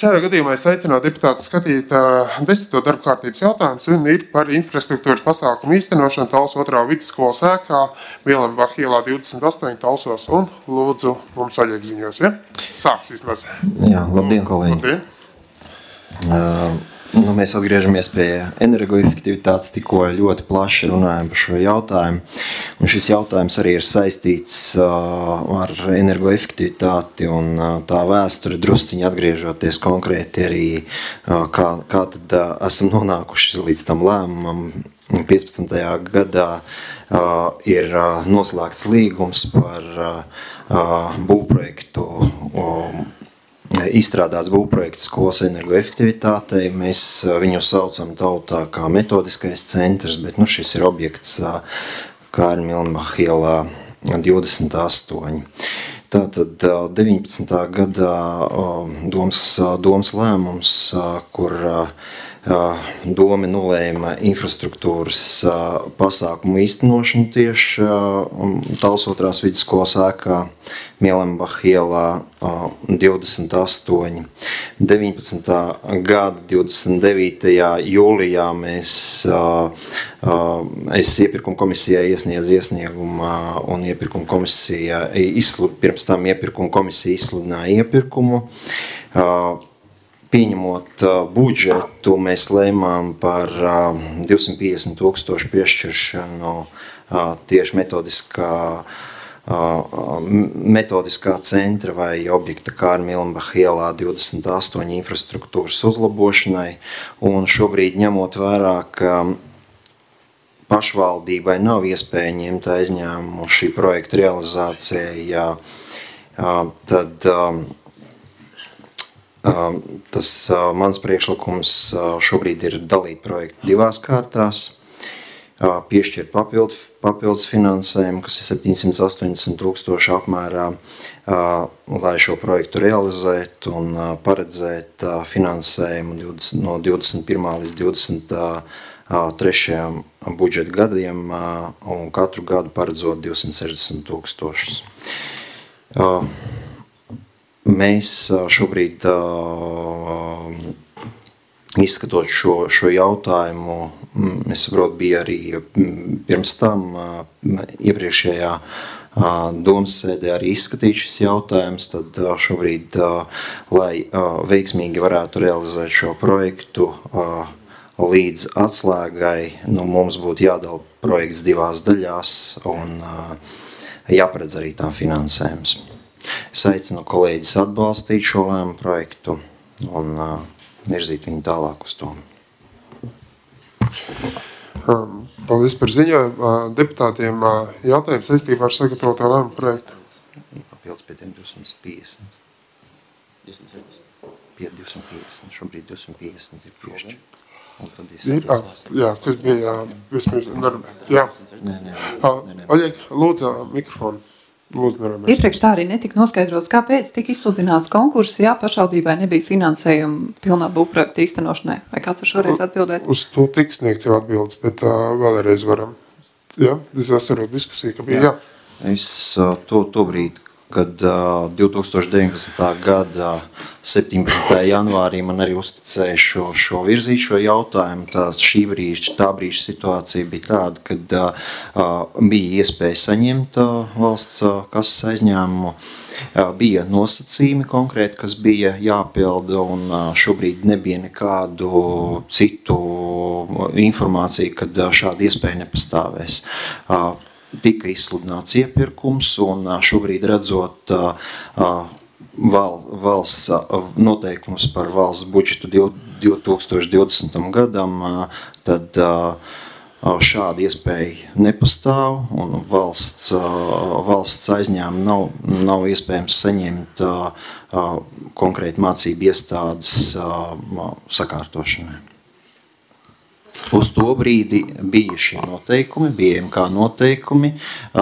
šajā gadījumā es aicinātu deputātus skatīt 10. darba kārtības jautājums un ir par infrastruktūras pasākumu īstenošanu Talsu 2. vidusskolas ēkā Mielenbacha ielā 28 Talsos un lūdzu mums Aļiek ziņos, ja? Sāks vismaz. Jā, labdien, kolēģi. Labdien. Mēs atgriežamies pie energoefektivitātes, tikko ļoti plaši runājam par šo jautājumu. Un šis jautājums arī ir saistīts ar energoefektivitāti un tā vēsturi drusciņi atgriežoties konkrēti arī, kā tad esam nonākuši līdz tam lēmumam. 15. gadā ir noslēgts līgums par būvprojektu izstrādāts būvprojekts skolas energoefektivitātei. Mēs viņu saucam tautā kā metodiskais centrs, bet šis ir objekts Kārļa Mielenbacha ielā 28. Tātad 19. gadā domas lēmums, kur doma nolēma infrastruktūras pasākumu īstenošanu tieši Talsu 2. vidusskolas ēkā Mielenbacha ielā 28. 19. gada 29. jūlijā es iepirkuma komisijai iesniedzu iesniegumu un iepirkuma komisija pirms tam iepirkuma komisija izsludināja iepirkumu. Pieņemot budžetu, mēs lēmām par 250,000 piešķiršanu tieši metodiskā centra vai objekta Kārļa Mielenbacha ielā 28 infrastruktūras uzlabošanai. Un šobrīd ņemot vērā, ka pašvaldībai nav iespēja ņemt aizņēmumu šī projekta realizācijai, tad tas mans priekšlikums šobrīd ir dalīt projektu divās kārtās, piešķirt papildus finansējumu, kas ir 780,000 apmērā, lai šo projektu realizētu un paredzēt finansējumu no 21. līdz 23. budžeta gadiem un katru gadu paredzot 260,000. Mēs šobrīd, izskatot šo jautājumu, es saprotu, bija arī pirms tam iepriekšējā domas sēdē arī izskatīt šis jautājums, tad šobrīd, lai veiksmīgi varētu realizēt šo projektu līdz atslēgai, mums būtu jādala projekts divās daļās un jāparedz arī tā finansējums. Es aicinu kolēģis atbalstīt šo lēmumu projektu un virzīt viņu tālāk uz to. Paldies par ziņojumu. Deputātiem jautājums saistībā ar sagatavoto lēmumu projektu. Papildus pie tiem 250. 250. Šobrīd 250 ir piešķi. Jā, kas bija vispirms darbē. Jā. Aļiek, lūdzu mikrofonu. Iepriekš tā arī netika noskaidrots, kāpēc tika izsludināts konkurss, ja pašvaldībai nebija finansējuma pilnā būvprojekta īstenošanai. Vai kāds var šoreiz atbildēt? Uz to tiks sniegts jau atbildes, bet vēlreiz varam. Jā, es atceros diskusiju, ka bija. Jā. Es to brīdi, kad 2019. gada 17. janvārī man arī uzticēja šo virzīt šo jautājumu. Tā brīža situācija bija tāda, kad bija iespēja saņemt valsts kases aizņēmumu. Bija nosacījumi konkrēti, kas bija jāpilda, un šobrīd nebija nekādu citu informāciju, kad šāda iespēja nepastāvēs. Tika izsludināts iepirkums, un šobrīd redzot valsts noteikums par valsts budžetu 2020. gadam, tad šāda iespēja nepastāv, un valsts aizņēmumu nav iespējams saņemt konkrēti mācību iestādes sakārtošanai. Uz to brīdi bija šie noteikumi, bija MK noteikumi,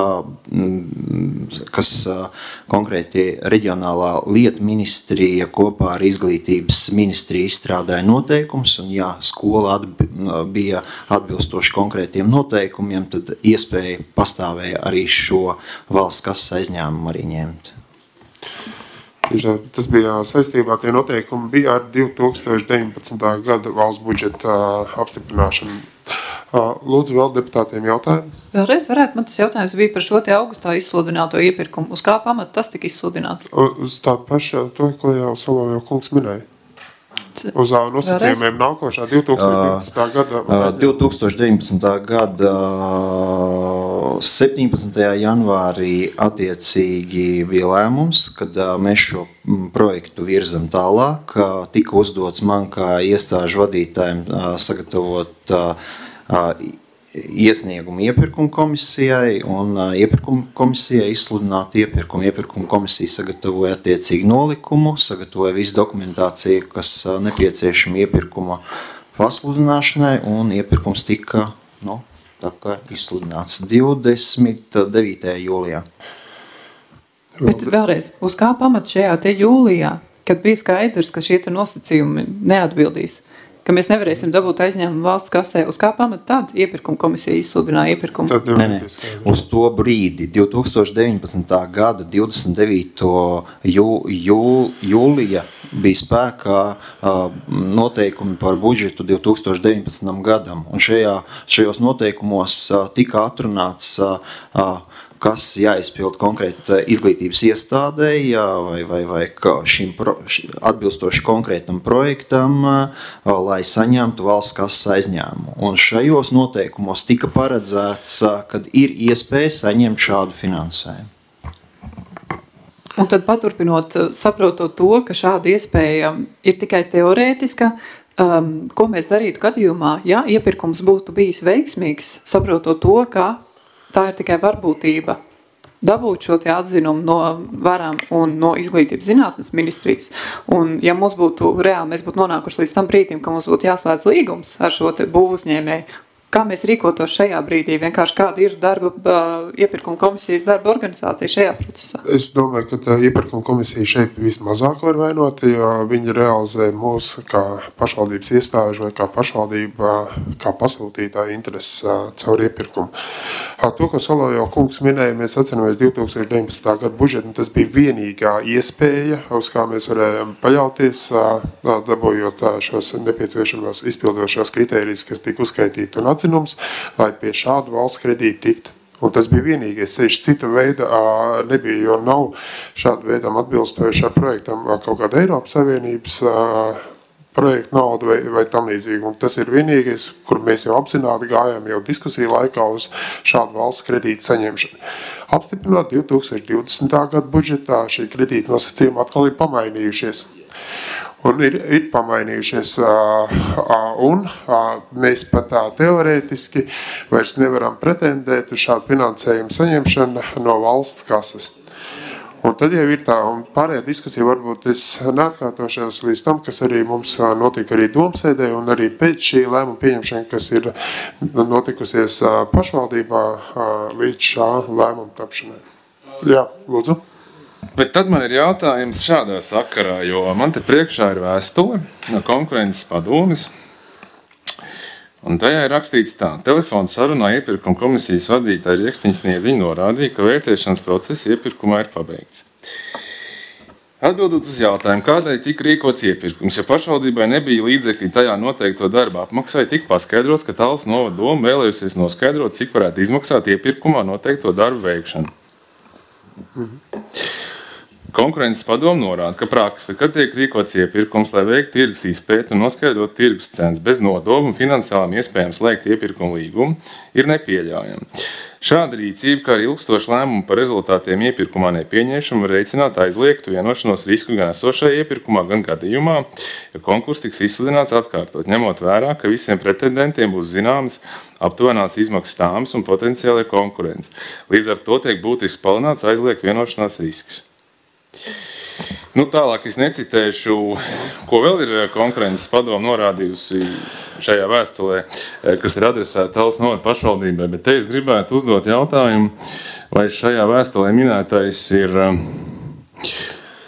kas konkrēti reģionālā lietu ministrija kopā ar izglītības ministriju izstrādāja noteikumus, un ja skola bija atbilstoši konkrētiem noteikumiem, tad iespēja pastāvēja arī šo valsts kases aizņēmumu arī ņemt. Tas bija saistībā, tie noteikumi bija ar 2019. gada valsts budžeta apstiprināšanu. Lūdzu, vēl deputātiem jautājumu. Vēlreiz varētu, man tas jautājums bija par šo te augustā izsludināto iepirkumu. Uz kā pamata tas tika izsludināts? Uz tā paša, to, ko jau Solovjov kungs minēja. Uz nosacījumiem nākošā 2019. gada. 2019. gada 17. janvārī attiecīgi bija lēmums, kad mēs šo projektu virzam tālāk. Tika uzdots man kā iestāžu vadītājiem sagatavot iesniegumu iepirkuma komisijai un iepirkuma komisijai izsludināt iepirkumu. Iepirkuma komisija sagatavoja attiecīgi nolikumu, sagatavoja visu dokumentāciju, kas nepieciešama iepirkuma pasludināšanai, un iepirkums tika izsludināts 29. jūlijā. Bet vēlreiz, uz kā pamata šajā te jūlijā, kad bija skaidrs, ka šie te nosacījumi neatbildīs, ka mēs nevarēsim dabūt aizņēmumu valsts kasē, uz kā pamata tad iepirkuma komisija izsludināja iepirkumu? Nē. Uz to brīdi, 2019. gada 29. jūlija bija spēkā noteikumi par budžetu 2019. gadam, un šajos noteikumos tika atrunāts kas jāizpild konkrēti izglītības iestādei vai atbilstoši konkrētam projektam, lai saņemtu valsts kases aizņēmumu. Un šajos noteikumos tika paredzēts, kad ir iespēja saņemt šādu finansējumu. Un tad paturpinot, saprotot to, ka šāda iespēja ir tikai teorētiska, ko mēs darītu gadījumā, ja iepirkums būtu bijis veiksmīgs, saprotot to, ka tā ir tikai varbūtība dabūt šo te atzinumu no varām un no izglītības zinātnes ministrijas. Un ja mums būtu reāli, mēs būtu nonākuši līdz tam brīdim, ka mums būtu jāslēdz līgums ar šo te būvuzņēmēju, kā mēs rīkotos šajā brīdī? Vienkārši kāda ir iepirkuma komisijas darba organizācija šajā procesā? Es domāju, ka tā iepirkuma komisija šeit vismazāk var vainot, jo viņi realizē mūsu kā pašvaldības iestāžu vai kā pašvaldība, kā pasūtītāja intereses caur iepirkumu. To, ko Solovjov kungs minēja, mēs atceramies 2019. gada budžetu, tas bija vienīgā iespēja, uz kā mēs varējām paļauties, dabūjot šos nepieciešamos izpildošos kritērijus, kas tika uzskaitīti un atzinums, lai pie šādu valsts kredītu tiktu. Un tas bija vienīgais ceļš, cita veida nebija, jo nav šāda veidam atbilstošā projektam kaut kāda Eiropas Savienības projekta nauda vai tam līdzīgi. Un tas ir vienīgais, kur mēs jau apzināti gājām jau diskusiju laikā uz šādu valsts kredītu saņemšanu. Apstiprinot 2020. gada budžetā, šī kredīta nosacījuma atkal ir pamainījušies. Un ir pamainījušies, un mēs pat teorētiski vairs nevaram pretendēt uz šādu finansējumu saņemšanu no valsts kases. Un tad jau ir tā, un pārējā diskusija varbūt es neatkārtošos līdz tam, kas arī mums notika arī domsēdē, un arī pēc šī lēmuma pieņemšana, kas ir notikusies pašvaldībā līdz šā lēmuma tapšanai. Jā, lūdzu. Bet tad man ir jautājums šādā sakarā, jo man te priekšā ir vēstule no konkurences padomes, un tajā ir rakstīts tā: telefona sarunā iepirkuma komisijas vadītāja Riekstiņas Sniedziņa norādīja, ka vērtēšanas process iepirkumā ir pabeigts. Atbildot uz jautājumu, kādēļ tika rīkots iepirkums, ja pašvaldībai nebija līdzekļi tajā noteikto darba apmaksai, tika paskaidrots, ka Tallas novada doma vēlējusies noskaidrot, cik varētu izmaksāt iepirkumā noteikto darbu veikšanu. Konkurences padome norāda, ka prakse, kad tiek rīkots iepirkums, lai veiktu tirgus izpēti un noskaidrot tirgus cenas bez nodomu un finansiālām iespējām slēgt iepirkumu līgumu, ir nepieļaujama. Šāda rīcība, kā arī ilgstoša lēmuma par rezultātiem iepirkumā nepieņemšanu, var veicināt aizliegtu vienošanos risku gan esošajā iepirkumā, gan gadījumā, ja konkurss tiks izsludināts atkārtot, ņemot vērā, ka visiem pretendentiem būs zināmas aptuvenās izmaksas tāmas un potenciāli konkurence. Līdz ar to tiek būtiski palielināts aizliegt vienošanās risks. Tālāk es necitēšu, ko vēl ir konkurences padome norādījusi šajā vēstulē, kas ir adresēta Tallas novada pašvaldībai, bet te es gribētu uzdot jautājumu, vai šajā vēstulē minētais ir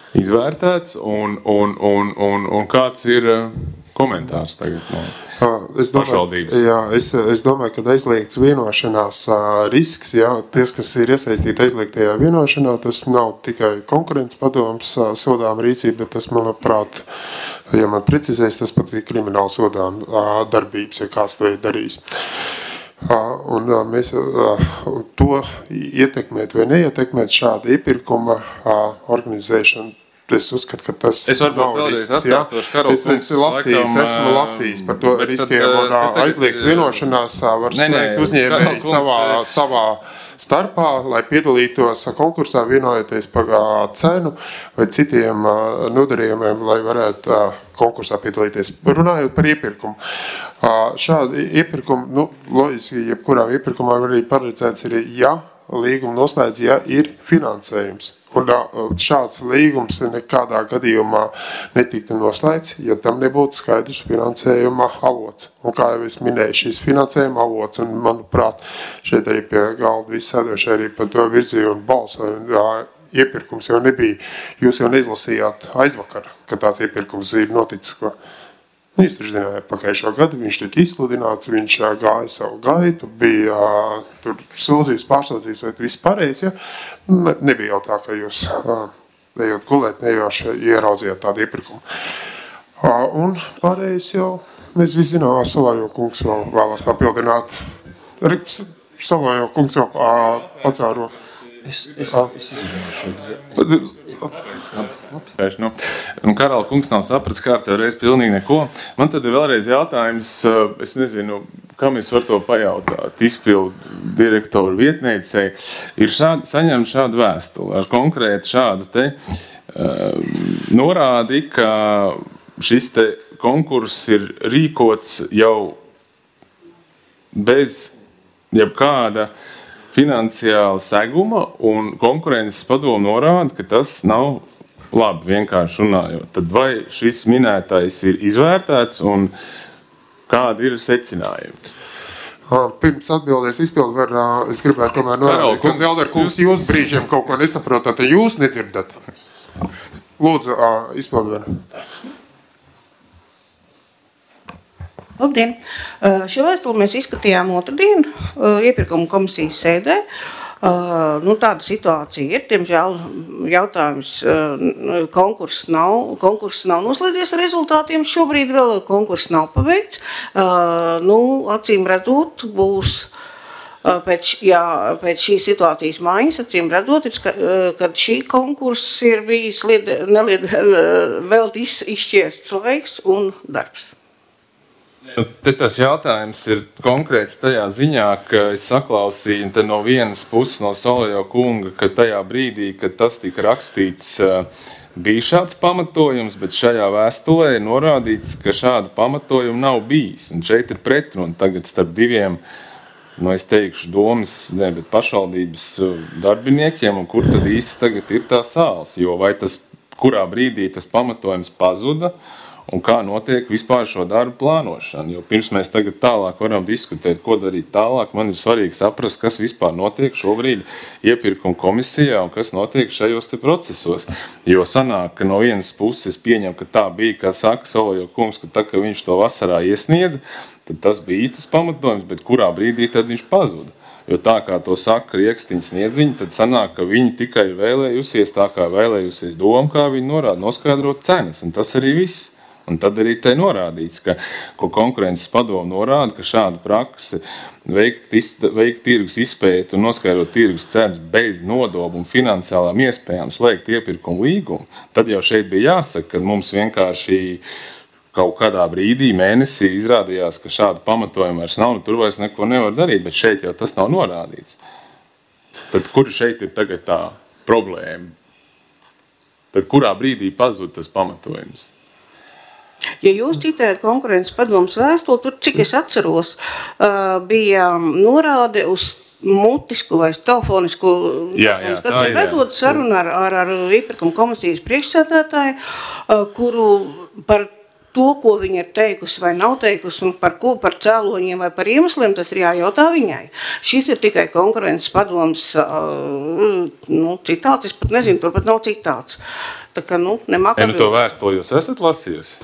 izvērtēts un kāds ir komentārs tagad? pašvaldības. Es domāju, ka aizliegts vienošanās risks, ties, kas ir iesaistīti aizliegtajā vienošanā, tas nav tikai konkurences padomas sodām rīcība, bet tas, manuprāt, ja man precizēs, tas pat ir krimināla sodām darbības, ja kāds to ir darījis. Un mēs to ietekmēt vai neietekmēt šāda iepirkuma organizēšanu, es uzskatu, ka tas nav risks. Esmu lasījis par to riskiem un aizliegt vienošanās var slēgt uzņēmēji savā starpā, lai piedalītos konkursā vienojoties par cenu vai citiem nodarījumiem, lai varētu konkursā piedalīties. Runājot par iepirkumu. Šādi iepirkumi, loģiski, jebkurām iepirkumām arī paredzēts ir, līguma noslēdz, ir finansējums. Un šāds līgums nekādā gadījumā netiktu noslēgts, ja tam nebūtu skaidrs finansējuma avots. Un kā jau es minēju, šis finansējuma avots, un manuprāt, šeit arī pie galda visi sēdošie arī par to virzīju un balsoju. Iepirkums jau nebija, jūs jau neizlasījāt aizvakar, ka tāds iepirkums ir noticis, ko jūs taču zinājāt pagājušo gadu, viņš tika izsludināts, viņš gāja savu gaitu, bija tur sūdzības, pārsūdzības vai viss pareizi, nebija jau tā, ka jūs ejot gulēt, nejauši ieraudzījāt tādu iepirkumu. Un pārējais jau, mēs visi zinām, Solājo kungs vēl vēlās papildināt. Solājo kungs jau pacāro. Karala kungs nav sapratis kārtē reiz pilnīgi neko. Man tad ir vēlreiz jautājums, es nezinu, kam es varu to pajautāt. Izpildu direktoru vietniecei ir saņemt šādu vēstuli ar konkrēti šādu te norādi, ka šis te konkurss ir rīkots jau bez jebkāda finansiāla seguma, un konkurences padome norāda, ka tas nav labi, vienkārši runājot. Tad vai šis minētais ir izvērtēts un kādi ir secinājumi? Pirms atbildēs izpildu var, es gribētu tomēr norādīt, ka Zelder kungs jūs brīžiem kaut ko nesaprotat, ja jūs nedzirdat. Lūdzu, izpildu var. Labdien! Šo vēstuli mēs izskatījām otrdien iepirkuma komisijas sēdē. Tāda situācija ir, diemžēl jautājums, konkurss nav noslēdzies ar rezultātiem, šobrīd vēl konkurss nav paveikts. Acīm redzot, būs pēc šīs situācijas maiņas, acīm redzot, kad šī konkurss ir bijis vēl izšķiests laiks un darbs. Te tas jautājums ir konkrēts tajā ziņā, ka es saklausīju te no vienas puses no Solājo kunga, ka tajā brīdī, kad tas tika rakstīts, bija šāds pamatojums, bet šajā vēstulē ir norādīts, ka šāda pamatojuma nav bijis. Un šeit ir pretruna tagad starp diviem, es teikšu, domas, bet pašvaldības darbiniekiem, un kur tad īsti tagad ir tā sāls, jo vai tas, kurā brīdī tas pamatojums pazuda, un kā notiek vispār šo darbu plānošana. Jo pirms mēs tagad tālāk varam diskutēt, ko darīt tālāk, man ir svarīgi saprast, kas vispār notiek šobrīd iepirkuma komisijā un kas notiek šajos te procesos. Jo sanāk, ka no vienas puses pieņem, ka tā bija, kā saka Solājo kungs, ka tā, ka viņš to vasarā iesniedza, tad tas bija tas pamatojums, bet kurā brīdī tad viņš pazuda. Jo tā kā to saka Riekstiņa Sniedziņa, tad sanāk, ka viņi tikai vēlējusies tā kā vēlējusies doma, kā viņi norāda, noskaidrot cenas, un tas arī viss. Un tad arī te norādīts, ko konkurences padome norāda, ka šāda prakse veikt tirgus izpēti un noskaidrot tirgus cenas bez nodomu un finansiālām iespējām slēgt iepirkumu līgumu, tad jau šeit bija jāsaka, ka mums vienkārši kaut kādā brīdī mēnesī izrādījās, ka šāda pamatojuma vairs nav, tur vairs neko nevar darīt, bet šeit jau tas nav norādīts. Tad kur šeit ir tagad tā problēma? Tad kurā brīdī pazūd tas pamatojums? Ja jūs citējat konkurences padomas vēstuli, tur, cik es atceros, bija norāde uz mutisku vai telefonisku vedot sarunu ar iepirkuma komisijas priekšsēdētāju, kuru par to, ko viņa ir teikusi vai nav teikusi, un par cēloņiem vai par iemesliem, tas ir jājautā viņai. Šis ir tikai konkurences padomas citāts, es pat nezinu, turpat nav citāts. Tā kā, nemāk atbildēt. To vēstuli jūs esat lasījusi?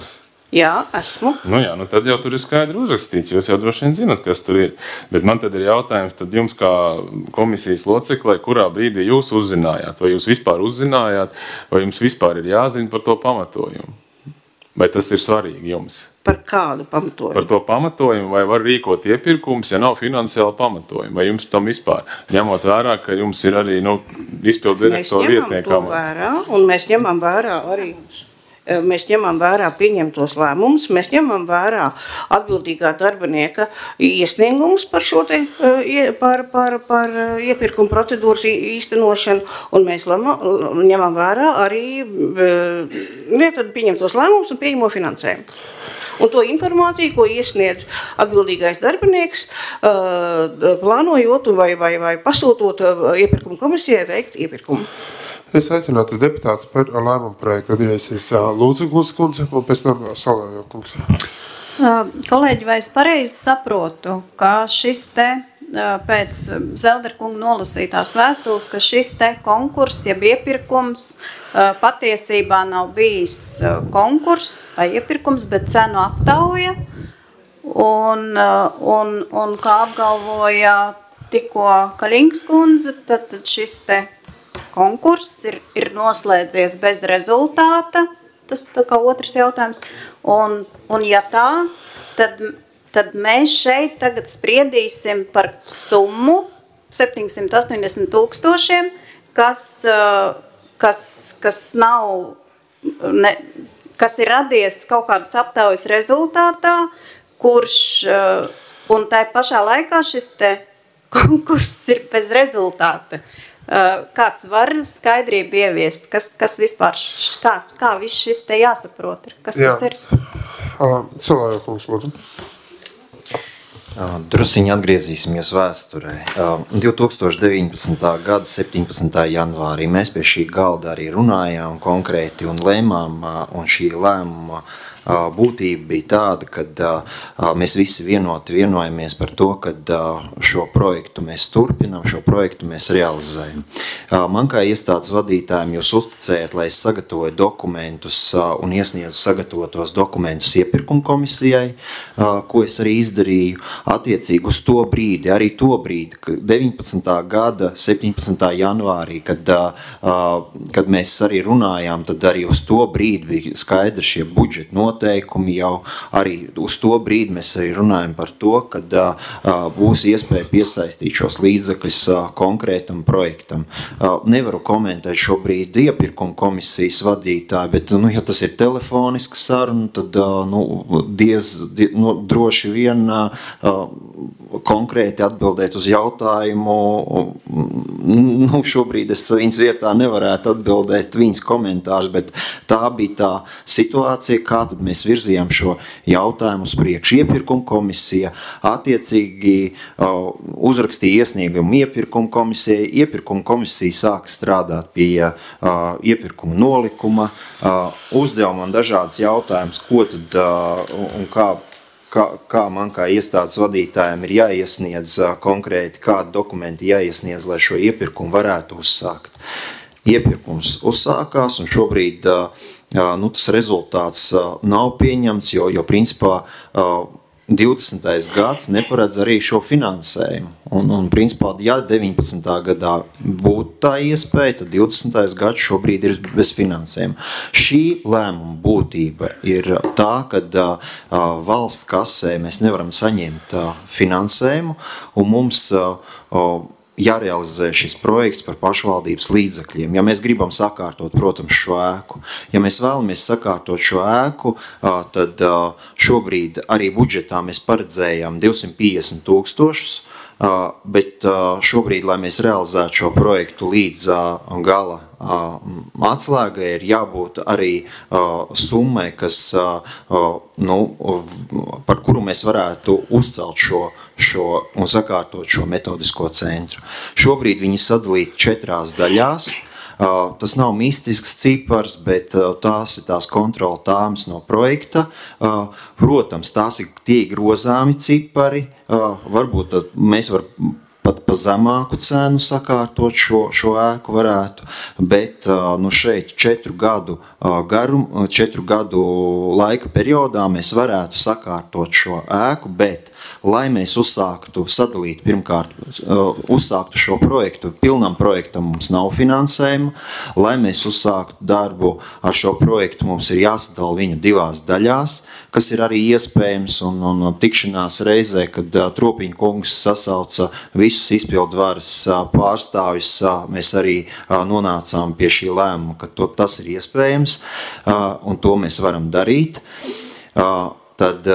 Jā, esmu. Tad jau tur ir skaidri uzrakstīts, jūs jau droši vien zināt, kas tur ir. Bet man tad ir jautājums, tad jums kā komisijas loceklē, kurā brīdī jūs uzzinājāt, vai jūs vispār uzzinājāt, vai jums vispār ir jāzina par to pamatojumu? Vai tas ir svarīgi jums? Par kādu pamatojumu? Par to pamatojumu, vai var rīkot iepirkums, ja nav finansiāla pamatojuma, vai jums tam vispār, ņemot vērā, ka jums ir arī izpildu direktora vietnieka amats? Mēs ņemam to vērā, un mēs ņemam vērā arī Mēs ņemam vērā pieņemtos lēmumus, mēs ņemam vērā atbildīgā darbinieka iesniegumus par šo te, par iepirkuma procedūras īstenošanu, un mēs ņemam vērā arī pieņemtos lēmumus un pieņemo finansējumu. Un to informāciju, ko iesniedz atbildīgais darbinieks, plānojot vai pasūtot iepirkuma komisijai veikt iepirkumu. Es aicinātu deputātus par lēmumu projektu. Atgriezies Lūdzu kundze un pēc tam Salējo kundze. Kolēģi, vai es pareizi saprotu, ka šis te pēc Zelderkunga nolasītās vēstules, ka šis te konkurss, jeb iepirkums patiesībā nav bijis konkurss vai iepirkums, bet cenu aptauja un kā apgalvoja tikko Kaļiņas kundze, tad šis te konkurss ir noslēdzies bez rezultāta, tas tā kā otrs jautājums, un ja tā, tad mēs šeit tagad spriedīsim par summu 780 000, kas nav, kas ir radies kaut kādas aptaujas rezultātā, kurš, un tai pašā laikā šis te konkurss ir bez rezultāta. Kāds var skaidrību ieviest, kas vispār, kā viss šis te jāsaprot, kas tas ir? Salējo kungs, lūdzu. Drusiņi atgriezīsimies vēsturē. 2019. gada 17. janvārī mēs pie šī galda arī runājām konkrēti un lēmām, un šī lēmuma būtība bija tāda, ka mēs visi vienojamies par to, ka šo projektu mēs turpinām, šo projektu mēs realizējam. Man kā iestādes vadītājiem jūs uzticējat, lai es sagatavoju dokumentus un iesniedzu sagatavotos dokumentus iepirkuma komisijai, ko es arī izdarīju attiecīgi uz to brīdi, arī to brīdi, 19. gada 17. janvārī, kad mēs arī runājām, tad arī uz to brīdi bija skaidri šie budžeti noteikumi jau arī uz to brīdi mēs arī runājam par to, kad būs iespēja piesaistīt šos līdzekļus konkrētam projektam. Nevaru komentēt šobrīd iepirkuma komisijas vadītāju, bet, ja tas ir telefoniska saruna, tad, droši vien konkrēti atbildēt uz jautājumu, šobrīd es viņas vietā nevarētu atbildēt viņas komentārus, bet tā bija tā situācija, kā tad mēs virzījām šo jautājumu uz priekšu. Iepirkuma komisija attiecīgi uzrakstīja iesniegumu iepirkuma komisijai. Iepirkuma komisija sāka strādāt pie iepirkuma nolikuma, uzdeva man dažādas jautājumus, ko tad un kā man kā iestādes vadītājiem ir jāiesniedz konkrēti, kādi dokumenti jāiesniedz, lai šo iepirkumu varētu uzsākt. Iepirkums uzsākās un šobrīd tas rezultāts nav pieņemts, jo principā 20. gads neparedz arī šo finansējumu. Un principā, ja 19. gadā būtu tā iespēja, tad 20. gads šobrīd ir bez finansējuma. Šī lēmuma būtība ir tā, kad valsts kasē mēs nevaram saņemt finansējumu, un mums jārealizē šis projekts par pašvaldības līdzekļiem. Ja mēs gribam sakārtot, protams, šo ēku, ja mēs vēlamies sakārtot šo ēku, tad šobrīd arī budžetā mēs paredzējām 250 000, bet šobrīd, lai mēs realizētu šo projektu līdz gala atslēgai, ir jābūt arī summai, kas, par kuru mēs varētu uzcelt šo un sakārtot šo metodisko centru. Šobrīd viņi sadalīti 4 daļās. Tas nav mistisks cipars, bet tās ir tās kontrola tāmas no projekta. Protams, tie ir grozāmi cipari. Varbūt mēs varam pat pa zemāku cenu sakārtot šo ēku varētu, bet šeit 4 gadu laika periodā mēs varētu sakārtot šo ēku, bet lai mēs uzsāktu šo projektu, pilnam projektam mums nav finansējuma, lai mēs uzsāktu darbu ar šo projektu, mums ir jāsadala viņu 2 daļās, kas ir arī iespējams, un tikšanās reizē, kad Tropiņa kungs sasauca visus izpildvaras pārstāvjus, mēs arī nonācām pie šī lēmuma, ka tas ir iespējams, un to mēs varam darīt. Tad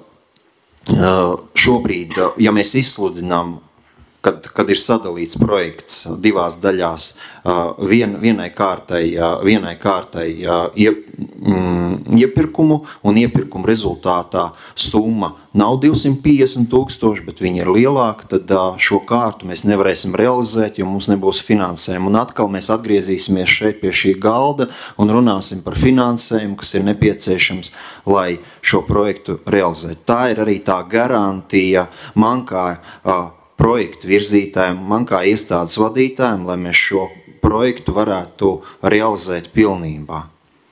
šobrīd, ja mēs izsludinām, kad ir sadalīts projekts 2 daļās, vienai kārtai iepirkumu, un iepirkumu rezultātā summa nav 250 000, bet viņa ir lielāka, tad šo kārtu mēs nevarēsim realizēt, jo mums nebūs finansējuma. Un atkal mēs atgriezīsimies šeit pie šī galda un runāsim par finansējumu, kas ir nepieciešams, lai šo projektu realizētu. Tā ir arī tā garantija man kā projektu virzītājiem, man kā iestādes vadītājiem, lai mēs šo projektu varētu realizēt pilnībā.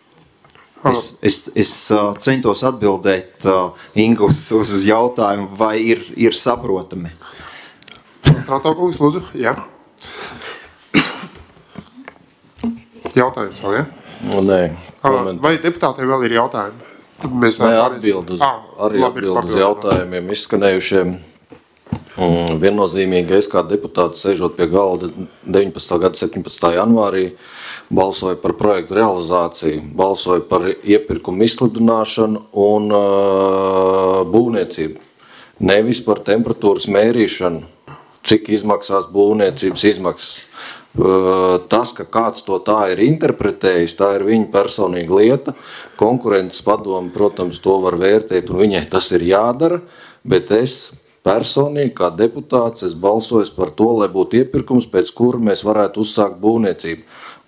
Es centos atbildēt Inga uz jautājumu, vai ir saprotami. Strātākulis, lūdzu, jā. Jautājums vēl, jā? Nē. Vai deputātiem vēl ir jautājumi? Nē, atbild uz jautājumiem izskanējušiem. Viennozīmīgi es kā deputāts sēžot pie galda 19. gada 17. janvārī balsoju par projektu realizāciju, balsoju par iepirkumu izsludināšanu un būvniecību. Nevis par temperatūras mērīšanu, cik izmaksās būvniecības izmaksas. Tas, ka kāds to tā ir interpretējis, tā ir viņa personīga lieta. Konkurences padome, protams, to var vērtēt un viņai tas ir jādara, bet es personīgi, kā deputāts, es balsoju par to, lai būtu iepirkums, pēc kura mēs varētu uzsākt būvniecību.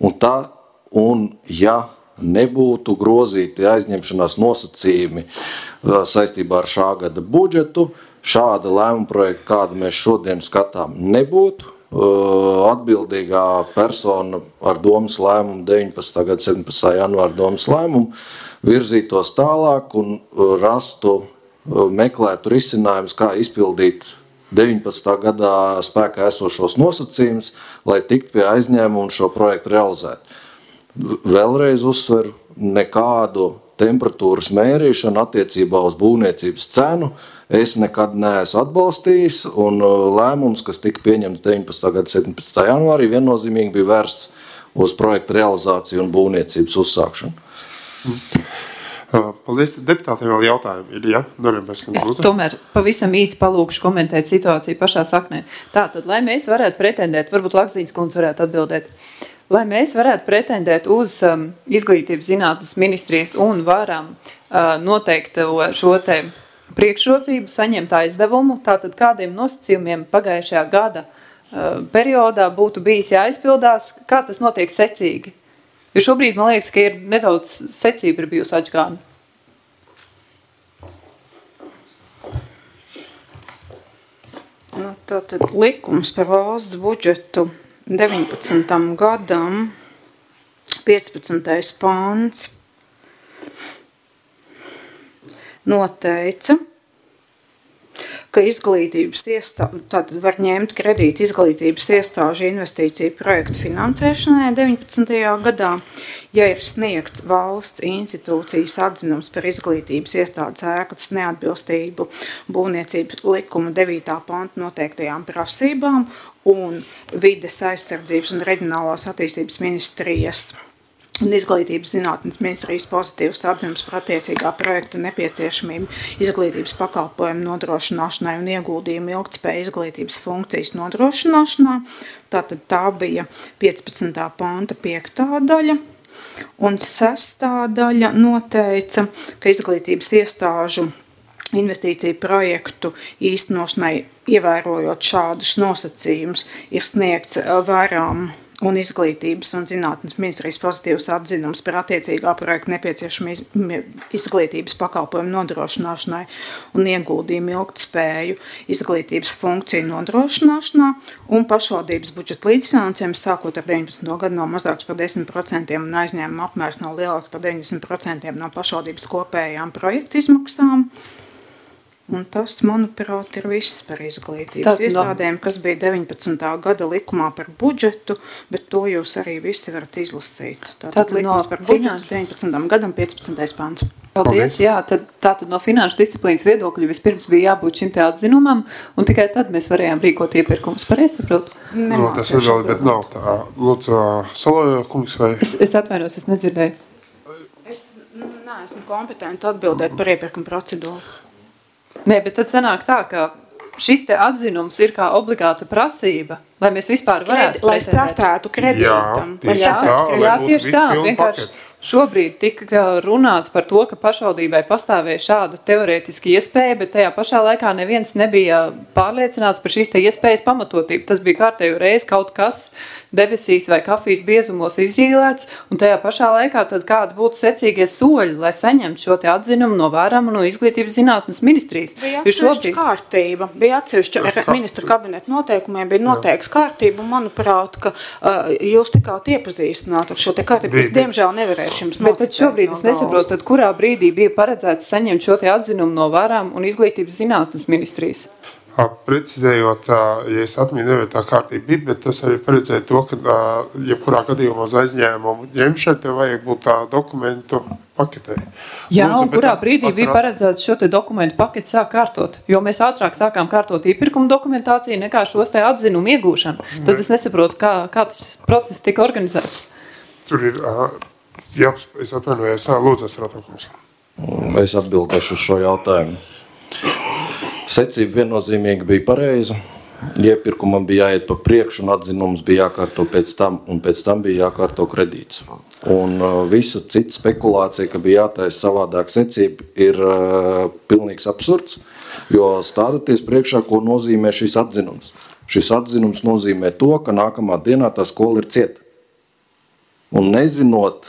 Un ja nebūtu grozīti aizņemšanās nosacījumi saistībā ar šā gada budžetu, šāda lēmuma projekta, kādu mēs šodien skatām, nebūtu. Atbildīgā persona ar domas lēmumu 19. gada 17. janvāra domas lēmumu virzītos tālāk un meklētu risinājumus, kā izpildīt 19. gadā spēkā esošos nosacījumus, lai tiktu pie aizņēmuma un šo projektu realizētu. Vēlreiz uzsveru, nekādu temperatūras mērīšanu attiecībā uz būvniecības cenu es nekad neesmu atbalstījis, un lēmums, kas tika pieņemts 19. gada 17. janvārī, viennozīmīgi bija vērsts uz projektu realizāciju un būvniecības uzsākšanu. Paldies. Deputātiem vēl jautājumi ir, ja? Es tomēr pavisam īsi palūkšu komentēt situāciju pašā saknē. Tātad, lai mēs varētu pretendēt, varbūt Lakzīnas kundze varētu atbildēt, lai mēs varētu pretendēt uz izglītības zinātnes ministrijas un varam noteikt šo te priekšrocību, saņemt aizdevumu, tātad kādiem nosacījumiem pagājušajā gada periodā būtu bijis jāizpildās, kā tas notiek secīgi. Jo šobrīd man liekas, ka ir nedaudz secība ir bijusi atžgāna. Tātad likums par valsts budžetu 19. gadam, 15. pāns, noteica, ka izglītības tātad var ņemt kredīti izglītības iestāžu investīciju projektu finansēšanai 19. gadā, ja ir sniegts valsts institūcijas atzinums par izglītības iestādes ēkas neatbilstību būvniecības likuma 9. panta noteiktajām prasībām un vides aizsardzības un reģionālās attīstības ministrijas un izglītības zinātnes ministrijas pozitīvs atzinums par attiecīgā projekta nepieciešamību izglītības pakalpojumu nodrošināšanai un ieguldījumu ilgtspēju izglītības funkcijas nodrošināšanā. Tātad tā bija 15. panta 5. daļa. Un 6. daļa noteica, ka izglītības iestāžu investīciju projektu īstenošanai ievērojot šādus nosacījumus ir sniegts vairām un izglītības un zinātnes ministrijas pozitīvs atzinums par attiecīgā projekta nepieciešama izglītības pakalpojumu nodrošināšanai un ieguldījumu ilgtspēju izglītības funkciju nodrošināšanā un pašvaldības budžeta līdzfinansējums sākot ar 19. gadu no mazāks par 10% un aizņēmuma apmērs nav lielāks par 90% no pašvaldības kopējām projekta izmaksām. Un tas, manuprāt, ir viss par izglītības iestādēm, kas bija 19. gada likumā par budžetu, bet to jūs arī visi varat izlasīt. Tātad likums par budžetu 19. gadam 15. pants. Paldies, jā, tātad no finanšu disciplīnas viedokļa vispirms bija jābūt šim te atzinumam, un tikai tad mēs varējām rīkot iepirkumus, pareizi saprotu? No, tas ir vēl, bet nav tā. Lūdzu, Salojo kungs vai? Es atvainos, es nedzirdēju. Es neesmu kompetenti atbildēt par iepirkumu procedūru. Nē, bet tad sanāk tā, ka šis te atzinums ir kā obligāta prasība, lai mēs vispār varētu lai startētu kredītam. Jā, tieši tā, vienkārši šobrīd tika runāts par to, ka pašvaldībai pastāvēja šāda teorētiska iespēja, bet tajā pašā laikā neviens nebija pārliecināts par šīs te iespējas pamatotību. Tas bija kārtēju reiz kaut kas debesīs vai kafijas biezumos izzīlēts, un tajā pašā laikā tad kādi būtu secīgie soļi, lai saņemtu šo te atzinumu no vērām no izglītības zinātnes ministrijas. Bija atsevišķa kārtība, bija atsevišķa ar ministra kabineta noteikumiem, bija noteikta kārtība, un manuprāt, ka jūs tikāt iepazīstināt ar šo te kārtību, kas diemžēl nevarēšu jums nocitēt. Bet tad šobrīd es nesaprotu, tad kurā brīdī bija paredzēts saņemt šo te atzinumu no vērām un izglītības zinātnes ministrijas? Precizējot, ja es atminu, nevar tā kārtība bija, bet tas arī paredzēja to, ka jebkurā gadījumā uz aizņēmumu ņemšanu te vajag būt tā dokumentu paketē. Jā, un kurā brīdī bija paredzēts šo te dokumentu paketi sāk kārtot? Jo mēs ātrāk sākām kārtot iepirkuma dokumentāciju nekā šos te atzinumu iegūšanu. Tad es nesaprotu, kā tas process tika organizēts. Tur ir, jā, es atvainojos, lūdzu, Rotokums. Es atbildēšu uz šo jautājumu. Secība viennozīmīgi bija pareiza, iepirkumam bija jāiet pa priekšu un atzinums bija jākārto pēc tam, un pēc tam bija jākārto kredīts. Un visu citu spekulāciju, ka bija jātaisa savādāk secība, ir pilnīgs absurds, jo stādaties priekšā, ko nozīmē šis atzinums. Šis atzinums nozīmē to, ka nākamā dienā tā skola ir cieta. Un nezinot,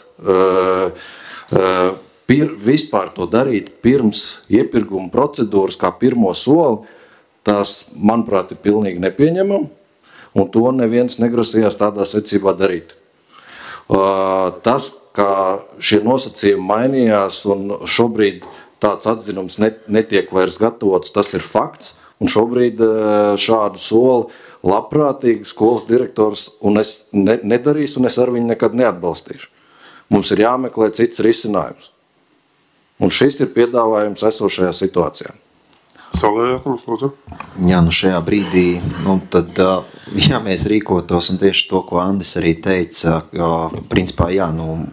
vispār to darīt pirms iepirkuma procedūras kā pirmo soli, tas, manuprāt, ir pilnīgi nepieņemam, un to neviens negrasījās tādā secībā darīt. Tas, ka šie nosacījumi mainījās un šobrīd tāds atzinums netiek vairs gatavots, tas ir fakts, un šobrīd šādu soli labprātīgi skolas direktors un es nedarīšu, un es ar viņu nekad neatbalstīšu. Mums ir jāmeklē cits risinājums. Un šis ir piedāvājums esošajā situācijā. Salējākums, lūdzu. Jā, šajā brīdī, tad, ja mēs rīkotos, un tieši to, ko Andis arī teica, principā, jā,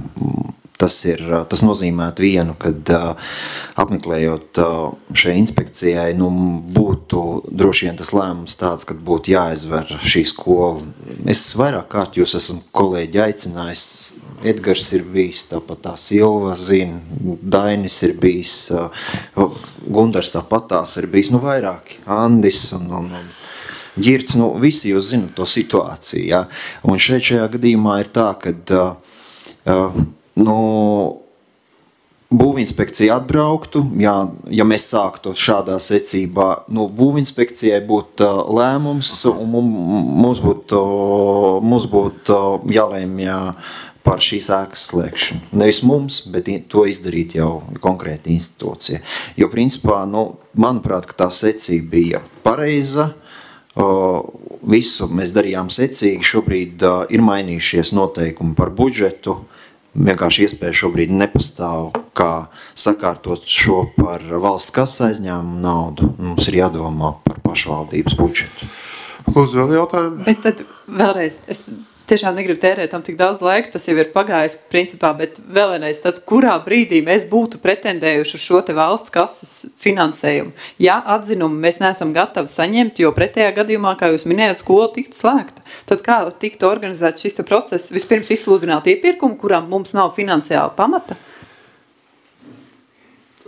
tas nozīmētu vienu, kad apmeklējot šai inspekcijai, būtu droši vien tas lēmums tāds, kad būtu jāizver šī skola. Es vairāk kārt jūs esam kolēģi aicinājis, Edgars ir bijis, tāpat tā Silva zina, Dainis ir bijis, Gundars tāpat tās ir bijis, vairāki, Andis un Ģirts, visi jūs zinat to situāciju, ja? Un šajā gadījumā ir tā, kad, būvinspekcija atbrauktu, ja mēs sāktu šādā secībā, būvinspekcijai būtu lēmums, un mums būtu jālēmj par šīs ēkas slēgšanu. Nevis mums, bet to izdarīt jau konkrēti institūcija. Jo principā, manuprāt, ka tā secība bija pareiza, visu mēs darījām secīgi, šobrīd ir mainījušies noteikumi par budžetu, vienkārši iespēja šobrīd nepastāv, kā sakārtot šo par valsts kasas aizņēmumu naudu. Mums ir jādomā par pašvaldības budžetu. Lūdzu, vēl jautājumu? Bet tad vēlreiz, es tiešām negribu tērēt tam tik daudz laika, tas jau ir pagājis principā, bet vēlreiz, tad kurā brīdī mēs būtu pretendējuši uz šo te valsts kases finansējumu? Ja atzinumu mēs neesam gatavi saņemt, jo pretējā gadījumā, kā jūs minējat, skola tiktu slēgta, tad kā tiktu organizēt šis te process? Vispirms izsludināt iepirkumu, kurām mums nav finansiāla pamata?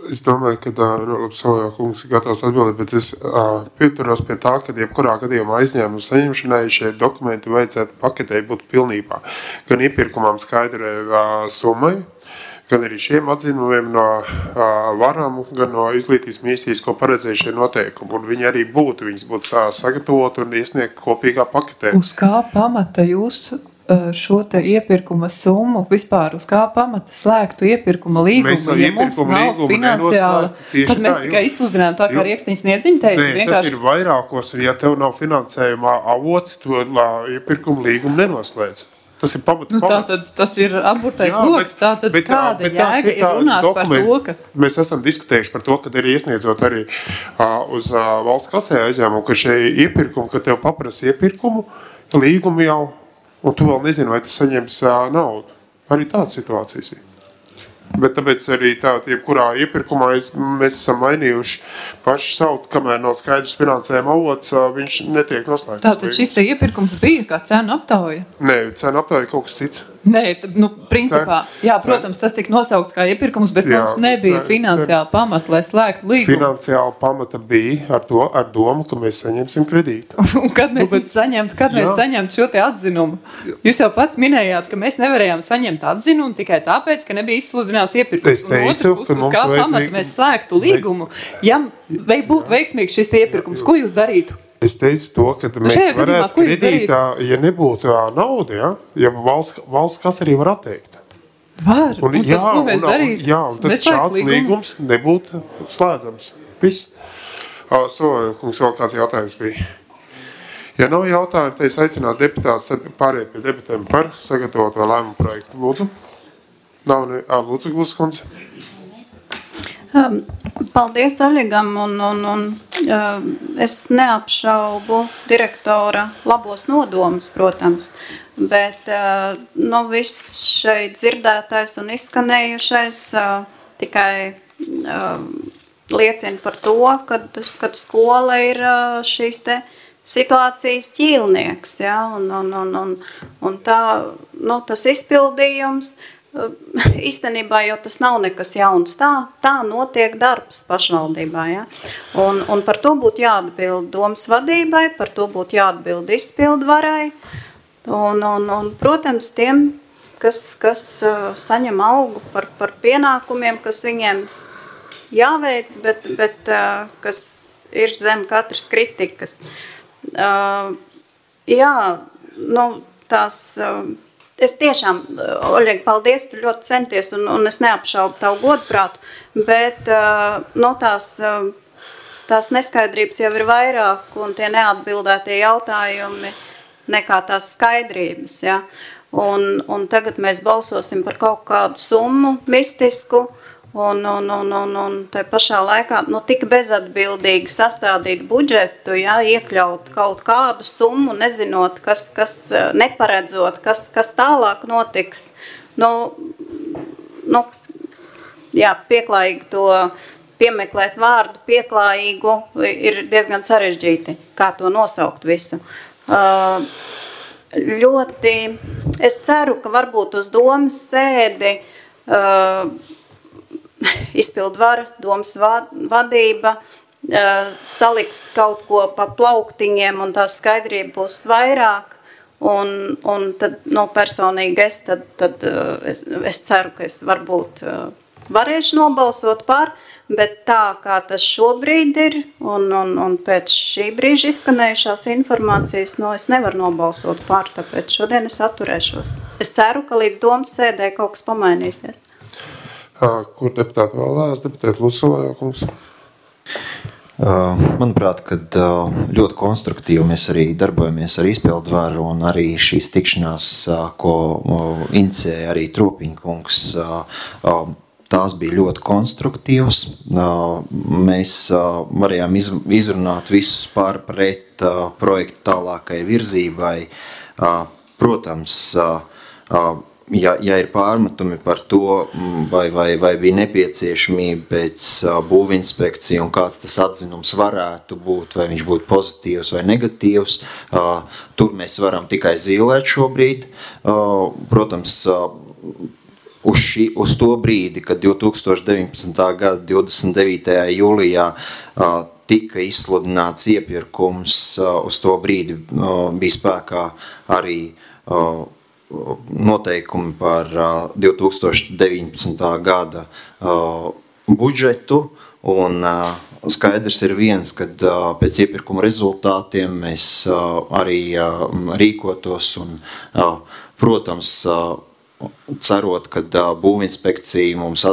Es domāju, ka Solojā kungs ir gatavs atbildēt, bet es pieturos pie tā, ka jebkurā gadījumā aizņēmumu saņemšanai šie dokumenti vajadzētu paketē būt pilnībā. Gan iepirkumām skaidrai summai, gan arī šiem atzinumiem no varām, gan no izglītības ministrijas, ko paredzēja šie noteikumi. Un viņi arī viņas būtu sagatavot un iesniegt kopīgā paketē. Uz kā pamata jūs šo te iepirkuma summu vispār uz kā pamata slēgtu iepirkuma līgumu, ja mums nav finansiāla, tad mēs tikai izsludinām tā, kā Riekstiņas Niedziņa teica. Nē, vienkārši... tas ir vairākos, un ja tev nav finansējumā avots, to iepirkuma līgumu nenoslēdz. Tas ir pamats. Tātad tas ir aburtais loks, tātad kāda jēga ir runāt par to, ka... Mēs esam diskutējuši par to, kad ir iesniedzot arī uz valsts kasē aizņēmumu, ka šie iepirkumi, ka tev paprasa iepirkumu, līgumu jau, un tu vēl nezini, vai tu saņems naudu. Arī tādas situācijas ir. Bet tāpēc arī jebkurā iepirkumā mēs esam mainījuši paši savu, kamēr nav skaidrs finansējuma avots, viņš netiek noslēgts. Tātad šis iepirkums bija kā cenu aptauja? Nē, cenu aptauja kaut kas cits. Nē, principā, jā, protams, tas tika nosaukts kā iepirkums, bet mums nebija finansiāla pamata, lai slēgtu līgumu. Finansiāla pamata bija ar domu, ka mēs saņemsim kredītu. Un kad mēs saņemtu šo te atzinumu? Jūs jau pats minējāt, ka mēs nevarējām saņemt atzinumu tikai tāpēc, ka nebija izsludināts iepirkums. Es teicu, ka mums kā pamata mēs slēgtu līgumu. Ja būtu veiksmīgs šis iepirkums, ko jūs darītu? Es teicu to, ka mēs varētu kredītā, ja nebūtu nauda, ja valsts kas arī var atteikt. Var, un tad ko mēs darītu? Jā, un tad šāds līgums nebūtu slēdzams. Viss. Solojā kungs, vēl kāds jautājums bija. Ja nav jautājumu, tad es aicinātu deputātus pāriet pie debatēm par sagatavoto lēmumu projektu. Lūdzu. Nav Lūdzu, Glusas kundze. Paldies Oļegam, un es neapšaubu direktora labos nodomus, protams, bet viss šeit dzirdētais un izskanējušais tikai liecina par to, kad skola ir šīs te situācijas ķīlnieks, ja, un tā, tas izpildījums, īstenībā jau tas nav nekas jauns. Tā notiek darbs pašvaldībā. Ja? Un par to būtu jāatbild domas vadībai, par to būtu jāatbild izpildvarai. Un protams, tiem, kas saņem algu par pienākumiem, kas viņiem jāveic, bet kas ir zem katras kritikas. Es tiešām, Oļeg, paldies, tu ļoti centies, un es neapšaubu tavu godprātu, bet tās neskaidrības jau ir vairāk, un tie neatbildētie jautājumi nekā tās skaidrības. Ja? Un tagad mēs balsosim par kaut kādu summu mistisku, un tai pašā laikā tik bezatbildīgi sastādīt budžetu, ja, iekļaut kaut kādu summu, nezinot, kas neparedzot, kas tālāk notiks. Pieklājīgi to piemeklēt vārdu, pieklājīgu ir diezgan sarežģīti, kā to nosaukt visu. Es ceru, ka varbūt uz domas sēdi izpildvara, domas vadība, saliks kaut ko pa plauktiņiem, un tā skaidrība būs vairāk, un tad, personīgi es ceru, ka es varbūt varēšu nobalsot par, bet tā, kā tas šobrīd ir, un pēc šī brīža izskanējušās informācijas, es nevaru nobalsot par, tāpēc šodien es atturēšos. Es ceru, ka līdz domas sēdē kaut kas pamainīsies. Kur deputāti vēlējās? Deputāti Solojā kungs. Manuprāt, kad ļoti konstruktīvi mēs arī darbojamies ar izpildvaru, un arī šīs tikšanās, ko inicēja arī Tropiņkungs, tās bija ļoti konstruktīvas. Mēs varējām izrunāt visus par pret projektu tālākai virzībai. Protams, ja ir pārmetumi par to, vai bija nepieciešamība pēc būvinspekcija un kāds tas atzinums varētu būt, vai viņš būtu pozitīvs vai negatīvs, tur mēs varam tikai zīlēt šobrīd. Protams, uz to brīdi, kad 2019. gada 29. jūlijā tika izsludināts iepirkums, uz to brīdi bija spēkā arī noteikumi par 2019. gada budžetu, un skaidrs ir viens, kad pēc iepirkuma rezultātiem mēs arī rīkotos un, protams, cerot, ka būvinspekcija mums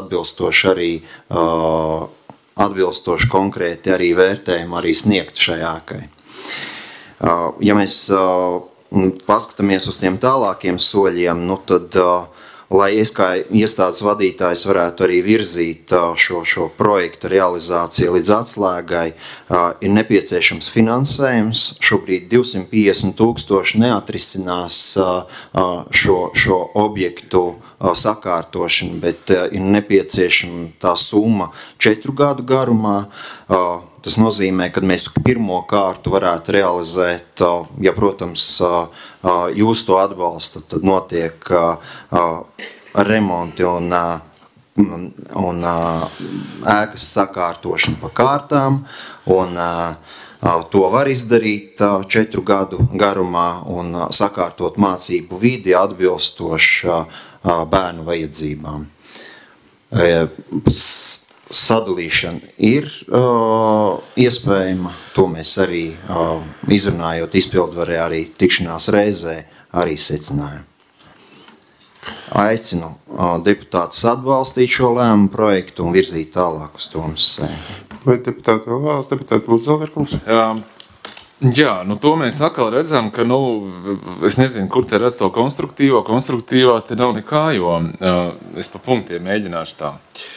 atbilstoši konkrēti arī vērtējumu arī sniegt šajākai. Ja mēs paskatāmies uz tiem tālākiem soļiem, tad, lai es kā iestādes vadītājs varētu arī virzīt šo projektu realizāciju līdz atslēgai, ir nepieciešams finansējums. Šobrīd 250,000 neatrisinās šo objektu sakārtošanu, bet ir nepieciešama tā summa 4 gadu garumā. Tas nozīmē, ka mēs pirmo kārtu varētu realizēt, ja, protams, jūs to atbalstat, tad notiek remonti un ēkas sakārtošana pa kārtām, un to var izdarīt 4 gadu garumā un sakārtot mācību vidi atbilstoši bērnu vajadzībām. Sadalīšana ir iespējama, to mēs arī izrunājot izpildvarē arī tikšanās reizē arī secinājam. Aicinu deputātus atbalstīt šo lēmumu projektu un virzīt tālāk uz Tomas sēmu. Vai deputāti vēl vēlas? Deputāti Lūdzu Zelverkungs? Jā, to mēs atkal redzam, ka, es nezinu, kur te redz to konstruktīvā te nav nekā, jo es pa punktiem mēģināšu tā.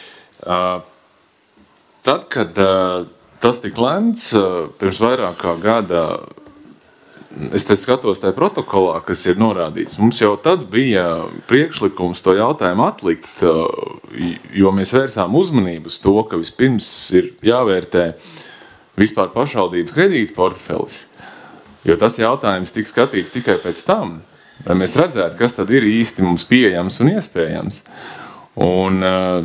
Tad, kad tas tika lemts, pirms vairāk kā gada, es te skatos tajā protokolā, kas ir norādīts, mums jau tad bija priekšlikums to jautājumu atlikt, jo mēs vērsām uzmanību uz to, ka vispirms ir jāvērtē vispār pašvaldības kredīta portfelis, jo tas jautājums tika skatīts tikai pēc tam, lai mēs redzētu, kas tad ir īsti mums pieejams un iespējams. Un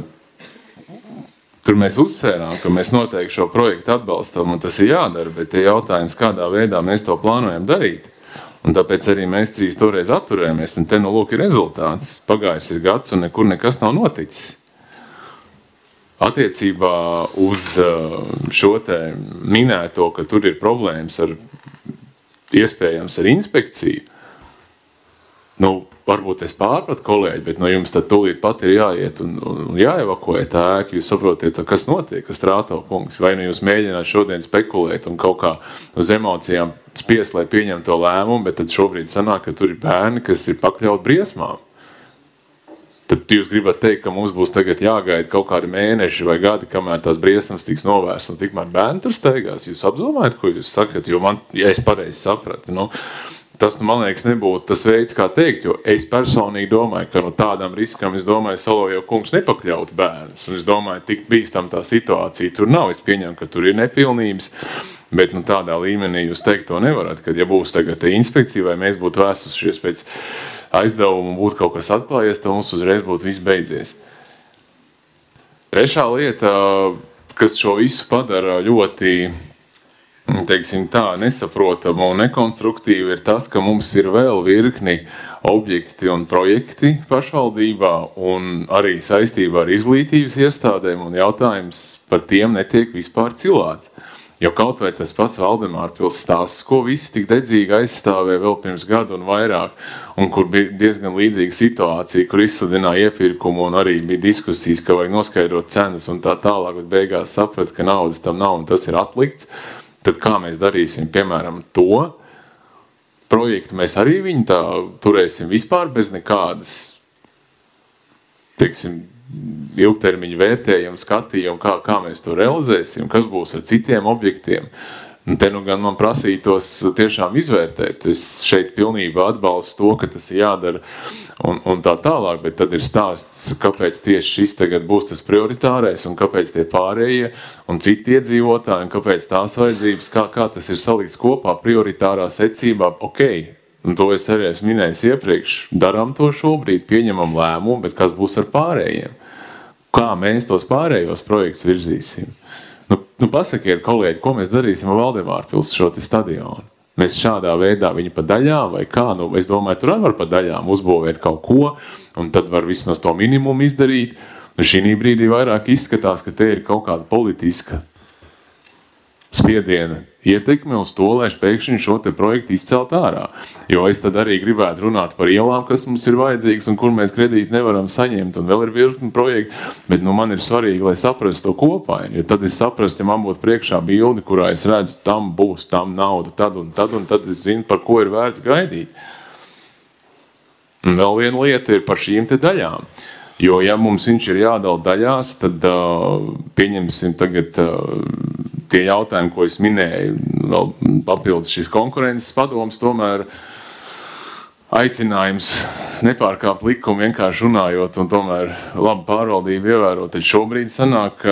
tur mēs uzsvērām, ka mēs noteikti šo projektu atbalstam, un tas ir jādara, bet tie jautājums, kādā veidā mēs to plānojam darīt. Un tāpēc arī mēs 3 toreiz atturējamies, un te lūk ir rezultāts. Pagājis ir gads, un nekur nekas nav noticis. Attiecībā uz šo te minēto, ka tur ir problēmas iespējams ar inspekciju, varbūt es pārpratu kolēģi, bet jums tad tūlīt pat ir jāiet un jāevakuē tā ēka, jūs saprotiet, kas notiek, kas Strāto kungs, vai jūs mēģināt šodien spekulēt un kaut kā uz emocijām spiest, lai pieņem to lēmumu, bet tad šobrīd sanāk, ka tur ir bērni, kas ir pakļaut briesmām. Tad jūs gribat teikt, ka mums būs tagad jāgaida kaut kādi mēneši vai gadi, kamēr tās briesmas tiks novērsts un tikmēr bērni tur steigās. Jūs apdomājat, ko jūs sakat, jo ja es pareizi sapratu, tas, man liekas, nebūtu tas veids, kā teikt, jo es personīgi domāju, ka tādam riskam, es domāju, Salojo kungs nepakļaut bērnus, un es domāju, tik bīstam tā situācija tur nav, es pieņemu, ka tur ir nepilnības, bet tādā līmenī jūs teikt to nevarat, kad ja būs tagad inspekcija, vai mēs būtu vēstušies pēc aizdevumu un būtu kaut kas atklājies, tad mums uzreiz būtu viss beidzies. Trešā lieta, kas šo visu padara ļoti, teiksim tā, nesaprotama un nekonstruktīva, ir tas, ka mums ir vēl virkni objekti un projekti pašvaldībā un arī saistībā ar izglītības iestādēm, un jautājums par tiem netiek vispār cilāts. Jo kaut vai tas pats Valdemārpils stāsts, ko visi tik dedzīgi aizstāvēja vēl pirms gadu un vairāk, un kur bija diezgan līdzīga situācija, kur izsludināja iepirkumu un arī bija diskusijas, ka vajag noskaidrot cenas un tā tālāk, bet beigās saprat, ka naudas tam nav un tas ir atlikts. Tad kā mēs darīsim, piemēram, to projektu, mēs arī viņu tā turēsim vispār bez nekādas, teiksim, ilgtermiņa vērtējumu, skatījumu, kā mēs to realizēsim, kas būs ar citiem objektiem. Un te gan man prasītos tiešām izvērtēt. Es šeit pilnībā atbalstu to, ka tas ir jādara un tā tālāk, bet tad ir stāsts, kāpēc tieši šis tagad būs tas prioritārais un kāpēc tie pārējie un citi iedzīvotāji un kāpēc tās vajadzības, kā tas ir salikts kopā prioritārā secībā. Ok, un to es arī esmu minējis iepriekš, darām to šobrīd, pieņemam lēmumu, bet kas būs ar pārējiem? Kā mēs tos pārējos projektus virzīsim? Nu pasakiet, kolēģi, ko mēs darīsim ar Valdemārpils šo te stadionu? Mēs šādā veidā viņu pa daļām vai kā? Nu, es domāju, tur var pa daļām uzbūvēt kaut ko, un tad var vismaz to minimumu izdarīt. Nu, šī brīdī vairāk izskatās, ka te ir kaut kāda politiska spiediena ietekme uz to, lai pēkšņi šo te projektu izcelt ārā. Jo es tad arī gribētu runāt par ielām, kas mums ir vajadzīgas un kur mēs kredīti nevaram saņemt, un vēl ir virkni projekti, bet nu, man ir svarīgi, lai saprastu to kopainu, jo tad es saprastu, ja man būtu priekšā bildi, kurā es redzu, tam būs, tam nauda, tad un tad es zinu, par ko ir vērts gaidīt. Un vēl viena lieta ir par šīm te daļām. Jo, ja mums viņš ir jādala daļās, tad pieņemsim tagad tie jautājumi, ko es minēju, vēl papildus šis konkurences padoms, tomēr aicinājums nepārkāpt likumu vienkārši runājot un tomēr labu pārvaldību ievērot. Tad šobrīd sanāk,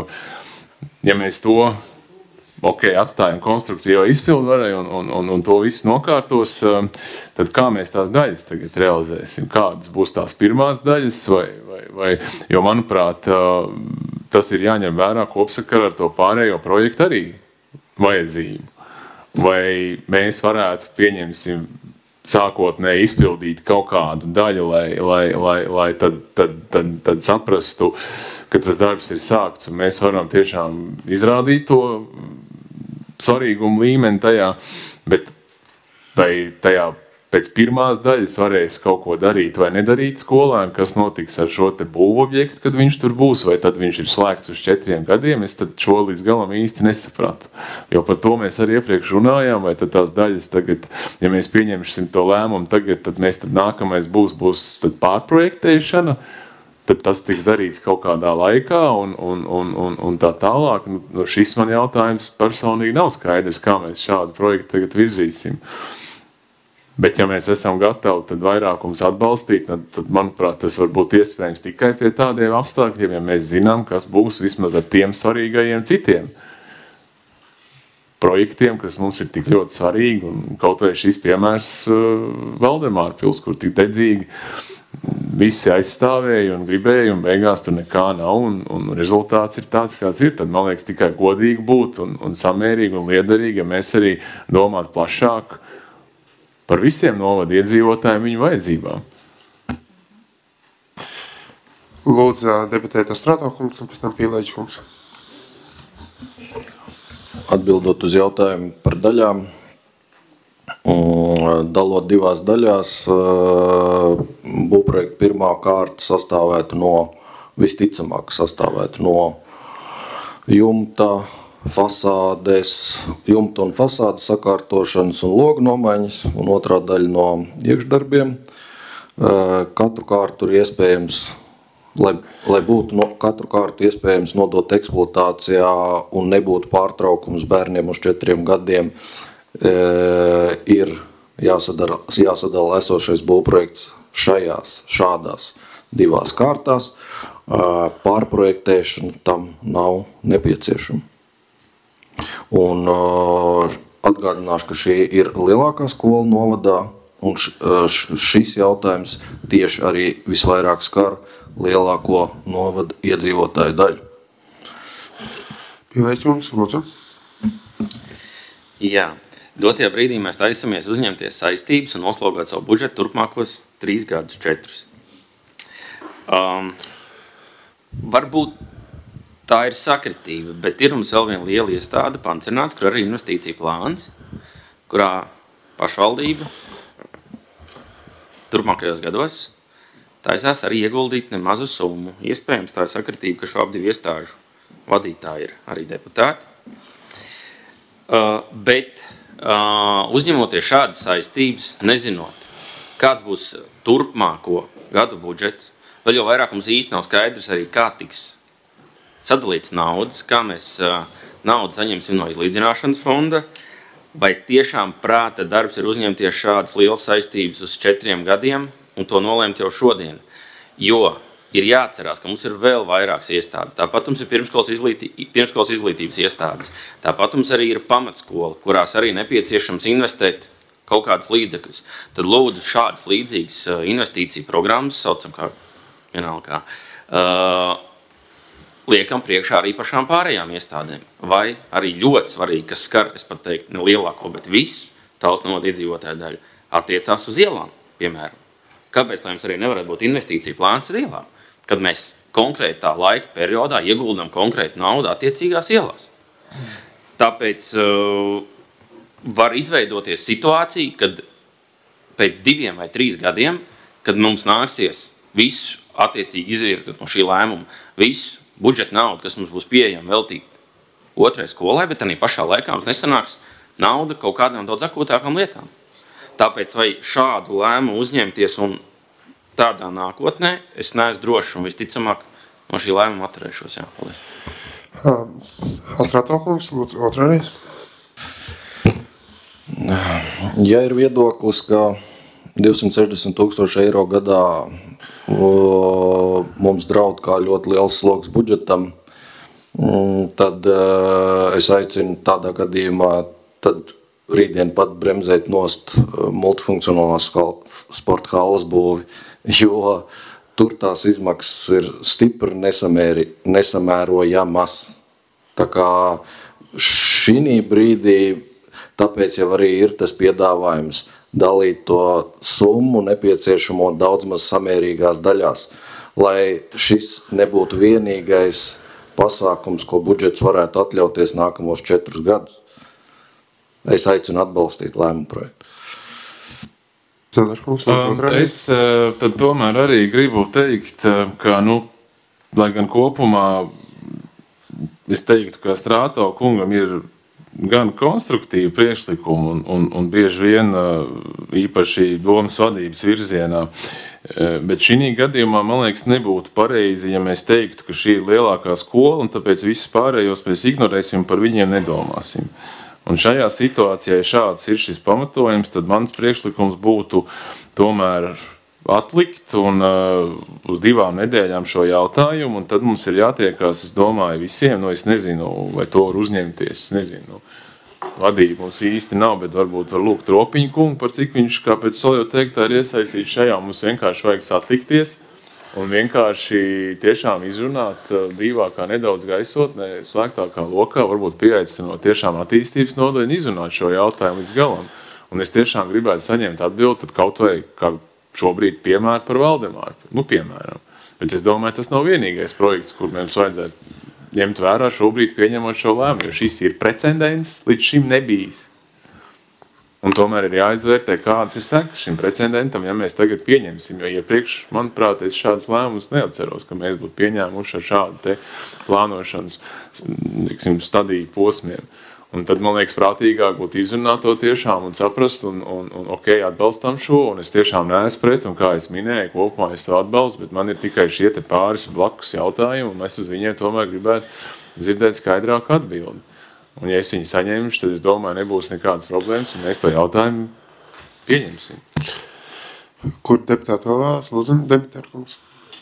ja mēs to atstājam konstruktīvā izpildvarē un to visu nokārtos, tad kā mēs tās daļas tagad realizēsim? Kādas būs tās pirmās daļas? Jo, manuprāt, tas ir jāņem vērā kopsakarā ar to pārējo projektu arī vajadzību. Vai mēs varētu, pieņemsim, sākotnēji izpildīt kaut kādu daļu, lai tad saprastu, ka tas darbs ir sākts un mēs varam tiešām izrādīt to svarīgumu līmeni tajā, bet tajā pēc pirmās daļas varēs kaut ko darīt vai nedarīt skolēm, kas notiks ar šo te būvobjektu, kad viņš tur būs, vai tad viņš ir slēgts uz 4 gadiem, es tad šo līdz galam īsti nesapratu. Jo par to mēs arī iepriekš runājām, vai tad tās daļas tagad, ja mēs pieņemsim to lēmumu tagad, tad nākamais būs tad pārprojektēšana, tad tas tiks darīts kaut kādā laikā un tā tālāk. Nu, šis man jautājums personīgi nav skaidrs, kā mēs šādu projektu tagad virzīsim. Bet ja mēs esam gatavi tad vairākums atbalstīt, tad manuprāt, tas var būt iespējams tikai pie tādiem apstākļiem, ja mēs zinām, kas būs vismaz ar tiem svarīgajiem citiem projektiem, kas mums ir tik ļoti svarīgi. Un kaut vai šis piemērs Valdemārpils, kur tik dedzīgi visi aizstāvēja un gribēja, un beigās tur nekā nav, un rezultāts ir tāds, kāds ir. Tad, man liekas, tikai godīgi būt un samērīgi un liederīgi, ja mēs arī domātu plašāk par visiem novada iedzīvotājiem viņu vajadzībām. Lūdzu, debatēt Strātokungs un pēc tam Pīlēģkungs. Atbildot uz jautājumu par daļām, dalot divās daļās, būvprojekta pirmā kārta visticamāk sastāvētu no jumta, jumta un fasādes sakārtošanas un logu nomaiņas, un otrā daļa no iekšdarbiem. Katru kārtu ir iespējams, lai būtu katru kārtu iespējams nodot eksploatācijā un nebūtu pārtraukums bērniem uz 4 gadiem, ir jāsadala esošais būvprojekts šādās divās kārtās. Pārprojektēšana tam nav nepieciešama. Un atgādināšu, ka šī ir lielākā skola novadā, un šis jautājums tieši arī visvairāk skar lielāko novada iedzīvotāju daļu. Pīlēģkungs, lūdzu. Jā, dotajā brīdī mēs taisamies uzņemties saistības un noslogāt savu budžetu turpmākos 3 gadus, 4. Varbūt tā ir sakritība, bet ir mums vēl viena liela iestāde, Pancernāts, kur arī investīcija plāns, kurā pašvaldība turpmākajos gados taisās arī ieguldīt nemazu summu. Iespējams, tā ir sakritība, ka šo divu iestāžu vadītāji ir arī deputāti. Bet uzņemoties šādas saistības, nezinot, kāds būs turpmāko gadu budžets, vēl jau vairāk mums īsti nav skaidrs arī, kā tiks sadalīts naudas, kā mēs naudu saņemsim no izlīdzināšanas fonda, vai tiešām prāta darbs ir uzņemties šādas lielas saistības uz 4 gadiem un to nolēmt jau šodien. Jo ir jāatcerās, ka mums ir vēl vairākas iestādes. Tāpat mums ir pirmskolas izglītības iestādes. Tāpat mums arī ir pamatskola, kurās arī nepieciešams investēt kaut kādus līdzekļus, tad lūdzu šādas līdzīgas investīciju programmas, saucam kā vienalga, liekam priekšā arī pašām pārējām iestādēm. Vai arī ļoti svarīgi, kas skar, es pat teiktu, ne lielāko, bet visu Talsu novada iedzīvotāju daļu, attiecās uz ielām, piemēram. Kāpēc mums arī nevarētu būt investīcija plāns ar ielām? Kad mēs konkrētā laika periodā ieguldam konkrētu naudu attiecīgās ielās. Tāpēc var izveidoties situācija, kad pēc 2 vai 3 gadiem, kad mums nāksies visu attiecīgi izvērtēt no šī lēmuma, visu budžeta naudu, kas mums būs pieejama veltīt 2. skolai, bet arī pašā laikā mums nesanāks nauda kaut kādām daudz akūtākām lietām. Tāpēc vai šādu lēmumu uzņemties un tādā nākotnē, es neesmu drošs un visticamāk no šī lēmuma atturēšos. Jā, paldies. Astrāto kungs, lūdzu, otrreiz. Ja ir viedoklis, ka 260,000 eiro gadā mums draud kā ļoti liels sloks budžetam, tad es aicinu tādā gadījumā tad rītdien pat bremzēt nost multifunkcionālās sporta halles būvi, jo tur tās izmaksas ir stipri nesamērojamas. Tā kā šī brīdī, tāpēc jau arī ir tas piedāvājums dalīt to summu nepieciešamo daudz maz samērīgās daļās, lai šis nebūtu vienīgais pasākums, ko budžets varētu atļauties nākamos 4 gadus. Es aicinu atbalstīt lēmumu projektu. Es tad tomēr arī gribu teikt, ka, lai gan kopumā es teiktu, ka Strāto kungam ir gan konstruktīvi priekšlikumi un bieži vien īpaši domas vadības virzienā, bet šī gadījumā, man liekas, nebūtu pareizi, ja mēs teiktu, ka šī ir lielākā skola un tāpēc visus pārējos mēs ignorēsim un par viņiem nedomāsim. Un šajā situācijā, ja šāds ir šis pamatojums, tad mans priekšlikums būtu tomēr atlikt un uz 2 nedēļām šo jautājumu, un tad mums ir jātiekās, es domāju, visiem, es nezinu, vai to var uzņemties, es nezinu, vadība mums īsti nav, bet varbūt var lūgt Ropiņu kungu, par cik viņš, kā pēc Soljo teiktā, ir iesaistīts šajā, mums vienkārši vajag satikties un vienkārši tiešām izrunāt brīvākā nedaudz gaisotnē, slēgtākā lokā, varbūt pieaicinot tiešām attīstības nodaļu, izrunāt šo jautājumu līdz galam. Un es tiešām gribētu saņemt atbildi, tad kaut vai kā šobrīd piemēru par Valdemāru, piemēram. Bet es domāju, tas nav vienīgais projekts, kur mums vajadzētu ņemt vērā šobrīd pieņemot šo lēmumu, jo šis ir precedents, līdz šim nebijis. Un tomēr ir jāizvērtē, kādas ir sekas šim precedentam, ja mēs tagad pieņemsim, jo iepriekš, manuprāt, es šādas lēmumus neatceros, ka mēs būtu pieņēmuši ar šādu te plānošanas, stadiju posmiem. Un tad, man liekas, prātīgāk būtu izrunāt to tiešām un saprast un atbalstam šo, un es tiešām neesmu pret, un kā es minēju, kopumā es to atbalstu, bet man ir tikai šie te pāris blakus jautājumi, un mēs uz viņiem tomēr gribētu dzirdēt skaidrāku atbildi. Un ja es viņu saņemšu, tad es domāju, nebūs nekādas problēmas, un mēs to jautājumu pieņemsim. Kur deputāti vēl vēlas? Lūdzu, deputātkungs.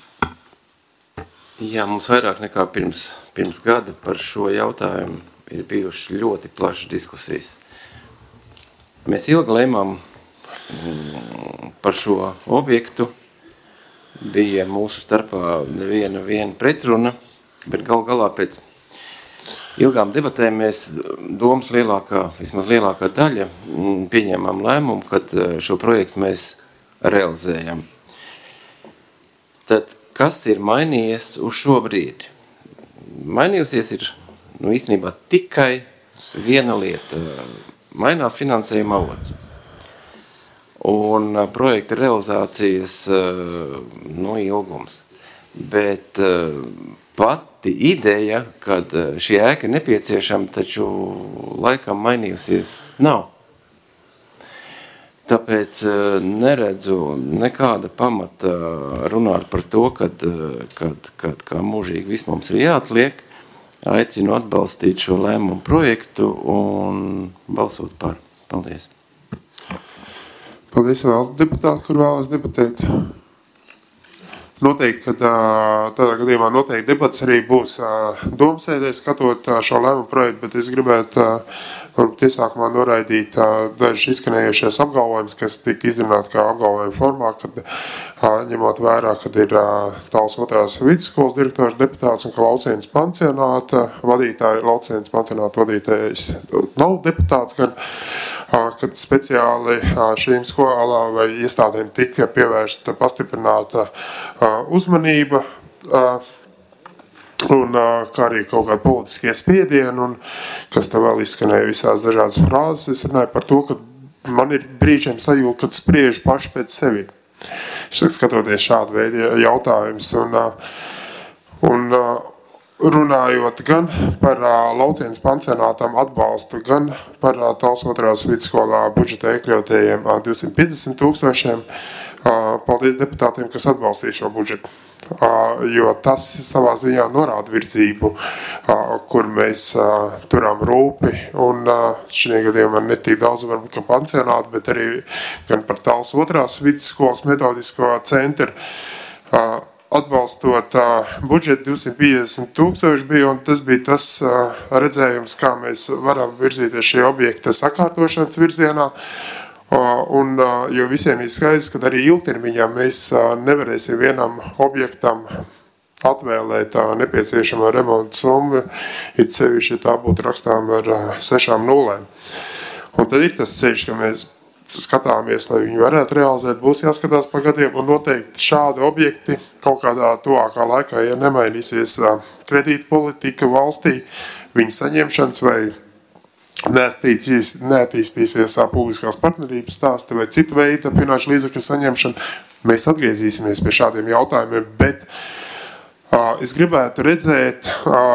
Jā, mums vairāk nekā pirms gada par šo jautājumu ir bijuši ļoti plašas diskusijas. Mēs ilgi lēmām par šo objektu. Bija mūsu starpā neviena pretruna, bet galā pēc ilgām debatēm mēs domas vismaz lielākā daļa pieņēmām lēmumu, kad šo projektu mēs realizējam. Tad kas ir mainījies uz šo brīdi? Mainījusies ir īstenībā tikai viena lieta. Mainās finansējuma avots. Un projekta realizācijas ilgums. Bet pati ideja, kad šī ēka ir nepieciešama, taču laikam mainījusies nav. Tāpēc neredzu nekāda pamata runāt par to, kad kā mūžīgi viss mums ir jāatliek. Aicinu atbalstīt šo lēmumu projektu un balsot par. Paldies. Paldies vēl deputāti, kur vēlas debatēt. Noteikti, ka tādā gadījumā noteikti debats arī būs domsēdē skatot šo lēmumu projektu, bet es gribētu varbūt iesākumā noraidīt dažas izskanējušās apgalvojumus, kas tika izrunāti kā apgalvojuma formā, kad ņemot vērā, kad ir Tallas 2. vidusskolas direktors deputāts un ka Laucienas pansionāta vadītājs nav deputāts, gan kad speciāli šīm skolām vai iestādēm tika pievērsta pastiprināta uzmanība un kā arī kaut kādi politiskie spiedieni, un kas te vēl izskanēja visās dažādas frāzes. Es runāju par to, ka man ir brīžiem sajūta, kad spriež paši pēc sevi. Skatoties šādu veidu jautājumus un runājot gan par Laucienas pansionātam atbalstu, gan par Tallas 2. vidusskolā budžetā iekļautajiem 250 000. Paldies deputātiem, kas atbalstīja šo budžetu, jo tas savā ziņā norāda virzību, kur mēs turām rūpi, un šajā gadījumā ne tik daudz varbūt kā pansionātu, bet arī gan par Tallas 2. vidusskolas metodisko centru, atbalstot budžetu 250 000 bija, un tas bija tas redzējums, kā mēs varam virzīties šie objekta sakārtošanas virzienā, un jo visiem ir skaidrs, ka arī ilgtermiņā mēs nevarēsim vienam objektam atvēlēt nepieciešamo remontu summu, it sevišķi, ja tā būtu rakstām ar 6 nulēm. Un tad ir tas ceļš, ka mēs skatāmies, lai viņi varētu realizēt, būs jāskatās pa gadiem, un noteikti šādi objekti kaut kādā tuvākā laikā, ja nemainīsies kredītpolitika valstī, viņa saņemšanas vai neattīstīsies publiskās partnerības stāsti vai citu veidu finanšu līdzekļu saņemšana, mēs atgriezīsimies pie šādiem jautājumiem, bet es gribētu redzēt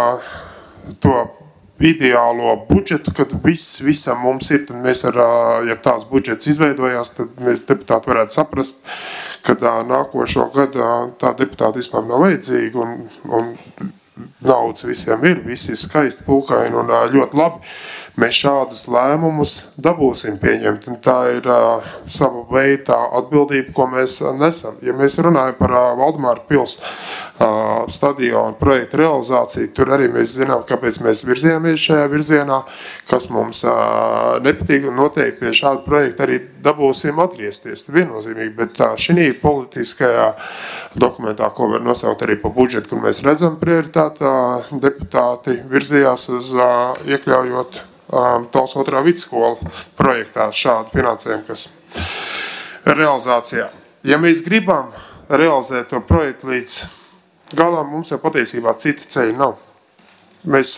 to ideālo budžetu, kad visam mums ir, tad mēs ja tāds budžets izveidojās, tad mēs deputāti varētu saprast, ka nākošo gadu tā deputāta vispār nav vajadzīga un naudas visiem ir, visi ir skaisti, pulkaini un ļoti labi. Mēs šādus lēmumus dabūsim pieņemt, un tā ir sava veida atbildība, ko mēs nesam. Ja mēs runājam par Valdemāra pils stadionu projektu realizāciju, tur arī mēs zinām, kāpēc mēs virzījāmies šajā virzienā, kas mums nepatīk, un noteikti pie šāda projekta arī dabūsim atgriezties, viennozīmīgi, bet šī politiskajā dokumentā, ko var nosaukt arī pa budžetu, kur mēs redzam prioritātā, deputāti virzījās uz iekļaujot Tallas 2. vidusskola projektā šādu finansējumu, kas realizācijā. Ja mēs gribam realizēt to projektu līdz galam, mums jau patiesībā cita ceļa nav. Mēs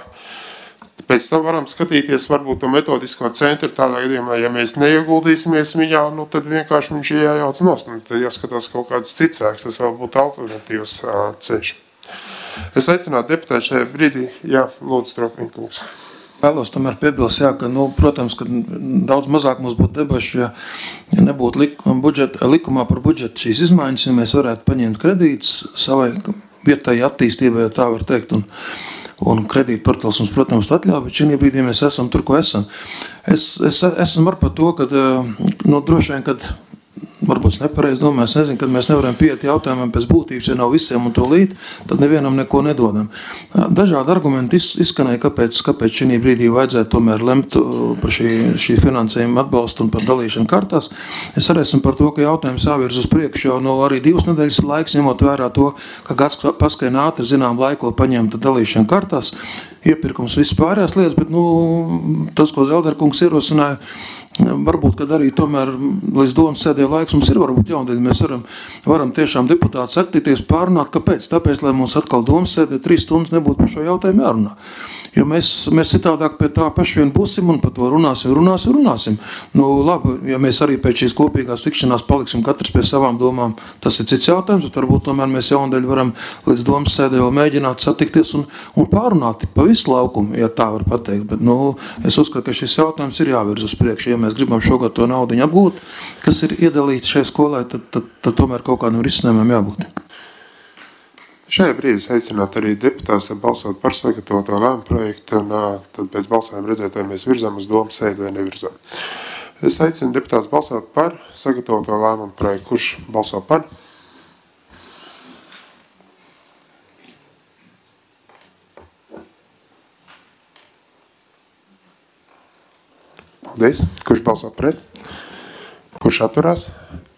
pēc tam varam skatīties varbūt to metodisko centru tādā gadījumā, ja mēs neieguldīsimies viņā, tad vienkārši viņš jājauc nost, tad jāskatās kaut kāds cits ēks, tas vēl būtu alternatīvs ceļš. Es aicinātu deputātu šajā brīdī, lūdzu, Tropinkungs. Vēlos tomēr piebilst, ka, protams, ka daudz mazāk mums būtu debašu, ja nebūtu likumā par budžetu šīs izmaiņas, ja mēs varētu paņemt kredītus savai vietai attīstībai, ja tā var teikt, un kredītu portāls mums, protams, atļauj, bet šī brīdī mēs esam tur, ko esam. Es esmu ar par to, ka, droši vien, kad varbūt nepareizi domāju, es nezinu, kad mēs nevaram pieiet jautājumam pēc būtības, ja nav visiem un to līt, tad nevienam neko nedodam. Dažādi argumenti izskanēja, kāpēc šī brīdī vajadzētu tomēr lemt par šī finansējuma atbalstu un par dalīšanu kartās. Es arī esmu par to, ka jautājums jāvirz uz priekšu jau arī 2 nedēļas laiks, ņemot vērā to, ka gads paskrien ātri zinām laiku paņemta dalīšana kartās, iepirkums viss pārējās lietas, bet tas, ko Zelderkungs ierosināja, varbūt, kad arī tomēr līdz domas sēdē laiks mums ir varbūt jaundēļ, mēs varam tiešām deputātus aktīties pārunāt, kāpēc? Tāpēc, lai mums atkal domas sēdē 3 stundas nebūtu par šo jautājumu jārunā. Jo mēs citādāk pie tā paši vien būsim un par to runāsim. Labi, ja mēs arī pēc šīs kopīgās tikšanās paliksim katrs pie savām domām, tas ir cits jautājums, bet varbūt tomēr mēs jaundēļ varam līdz domas sēdē vēl mēģināt satikties un pārunāt pa visu laukumu, ja tā var pateikt. Bet, es uzskatu, ka šis jautājums ir jāvirz uz priekšu. Ja mēs gribam šogad to naudiņu apgūt, kas ir iedalīts šai skolai, tad tomēr kaut kādam risinājumam jābūt. Šajā brīdī aicinātu arī deputātus balsot par sagatavoto lēmumu projektu, un tad pēc balsojuma redzēt, vai mēs virzām uz domu sēdi vai nevirzām. Es aicinu deputātus balsot par sagatavoto lēmumu projektu. Kurš balso par? Paldies. Kurš balso pret? Kurš atturās?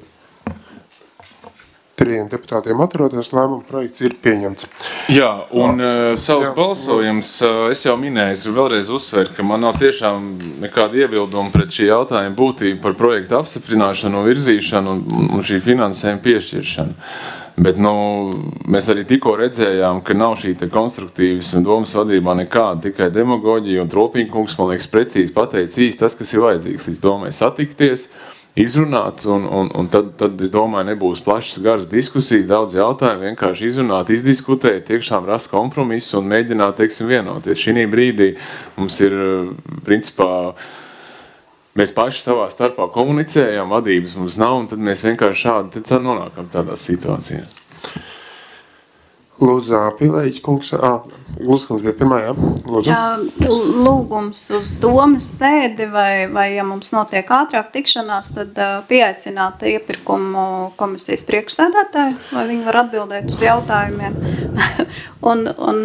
3 deputātiem atturoties, lēmuma projekts ir pieņemts. Jā, un savus balsojums es jau minēju, es vēlreiz uzsveru, ka man nav tiešām nekāda iebilduma pret šī jautājuma būtību par projektu apstiprināšanu un virzīšanu un šī finansējuma piešķiršanu. Bet mēs arī tikko redzējām, ka nav šī konstruktīvas un domas vadībā nekāda, tikai demagoģija un Tropīnkungs, man liekas, precīzi pateica īsti tas, kas ir vajadzīgs. Līdz domai satikties, izrunāt, un tad, es domāju, nebūs plašas garas diskusijas, daudz jautājumu, vienkārši izrunāt, izdiskutēt, tiešām rast kompromisu un mēģināt, vienoties. Šī brīdī mums ir, principā, mēs paši savā starpā komunicējam, vadības mums nav, un tad mēs vienkārši šādi nonākam tādā situācijā. Lūdzu, Pilēģi kungs, Lūdzu, kungs bija pirmā, jā? Lūdzu. Lūgums uz domas sēdi vai ja mums notiek ātrāk tikšanās, tad pieaicināt iepirkumu komisijas priekšsēdētāju, vai viņi var atbildēt uz jautājumiem. un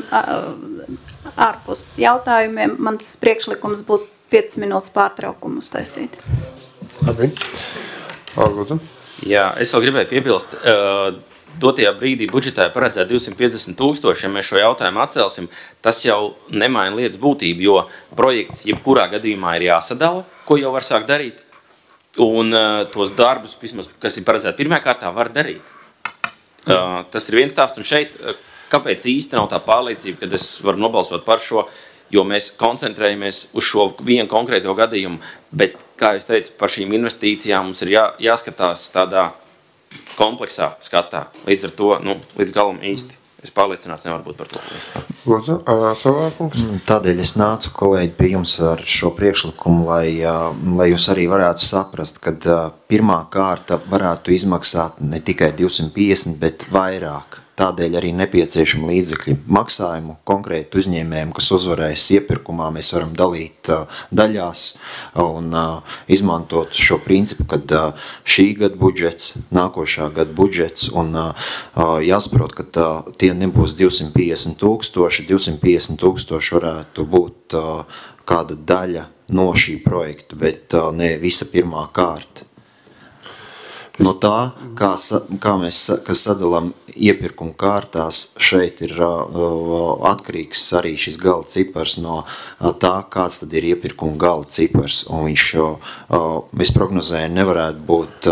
ārpus jautājumiem mans priekšlikums būtu 5 minūtes pārtraukumu uztaisīt. Labi. Lūdzu. Jā, es vēl gribēju piebilst, dotajā brīdī budžetā paredzēt 250 000, ja mēs šo jautājumu atcelsim, tas jau nemaina lietas būtību, jo projekts jebkurā gadījumā ir jāsadala, ko jau var sākt darīt, un tos darbus, vismaz, kas ir paredzēti pirmajā kārtā, var darīt. Tas ir viens stāsts, un šeit, kāpēc īsti nav tā pārliecība, kad es varu nobalsot par šo, jo mēs koncentrējamies uz šo vienu konkrēto gadījumu, bet, kā es teicu, par šīm investīcijām mums ir jāskatās tādā kompleksā skatā. Līdz ar to, līdz galam īsti. Es pārliecināts nevaru būt par to. Lūdzu, Savārkungs. Tādēļ es nācu, kolēģi, pie jums ar šo priekšlikumu, lai jūs arī varētu saprast, kad pirmā kārta varētu izmaksāt ne tikai 250, bet vairāk. Tādēļ arī nepieciešama līdzekļi maksājumu konkrēti uzņēmējiem, kas uzvarēs iepirkumā. Mēs varam dalīt daļās un izmantot šo principu, kad šī gada budžets, nākošā gada budžets un jāsaprot, ka tie nebūs 250 000. 250 000 varētu būt kāda daļa no šī projekta, bet ne visa pirmā kārta. No tā, kā mēs sadalām iepirkumu kārtās, šeit ir atkarīgs arī šis gala cipars no tā, kāds tad ir iepirkuma gala cipars. Un viņš, mēs prognozējam, nevarētu būt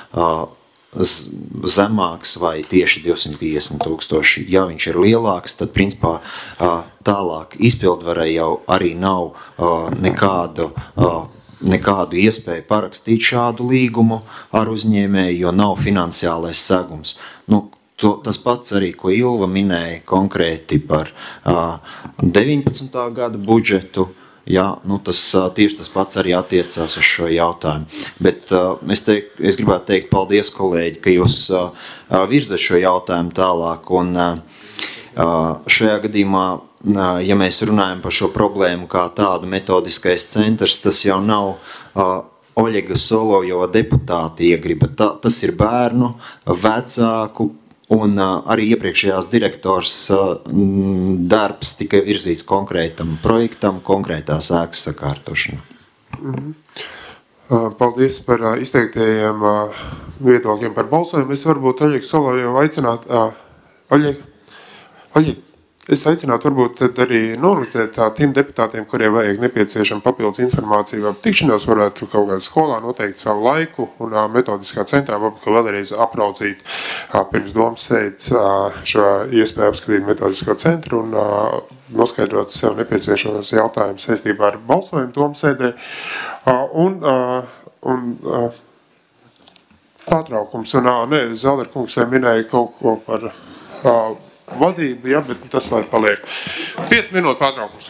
zemāks vai tieši 250 000. Ja viņš ir lielāks, tad principā tālāk izpildvarai jau arī nav nekādu iespēju parakstīt šādu līgumu ar uzņēmēju, jo nav finansiālais segums. Tas pats arī, ko Ilva minēja konkrēti par 19. gada budžetu, tieši tas pats arī attiecās uz šo jautājumu. Bet es gribētu teikt paldies, kolēģi, ka jūs virzat šo jautājumu tālāk, un šajā gadījumā, ja mēs runājam par šo problēmu kā tādu metodiskais centrs, tas jau nav Oļega Solovjova deputāti iegriba. Tas ir bērnu, vecāku un arī iepriekšējās direktors darbs tikai virzīts konkrētam projektam, konkrētās ēkas sakārtošanu. Paldies par izteiktajiem viedokļiem par balsojumu. Es varbūt Oļegu Solovjovu aicinātu, Oļeg, es aicinātu varbūt tad arī nolicēt tiem deputātiem, kuriem vajag nepieciešama papildus informāciju, vai tikšanos varētu kaut kādā skolā noteikt savu laiku un metodiskā centrā varbūt vēlreiz apraudzīt pirms domas sēdes šo iespēju apskatīt metodisko centru un noskaidrot sev nepieciešamos jautājumus saistībā ar balsojumu domas sēdē. Pārtraukums. Zelderkungs minēja kaut ko par vadību, bet tas lai paliek. 5 minūtu pārtraukums.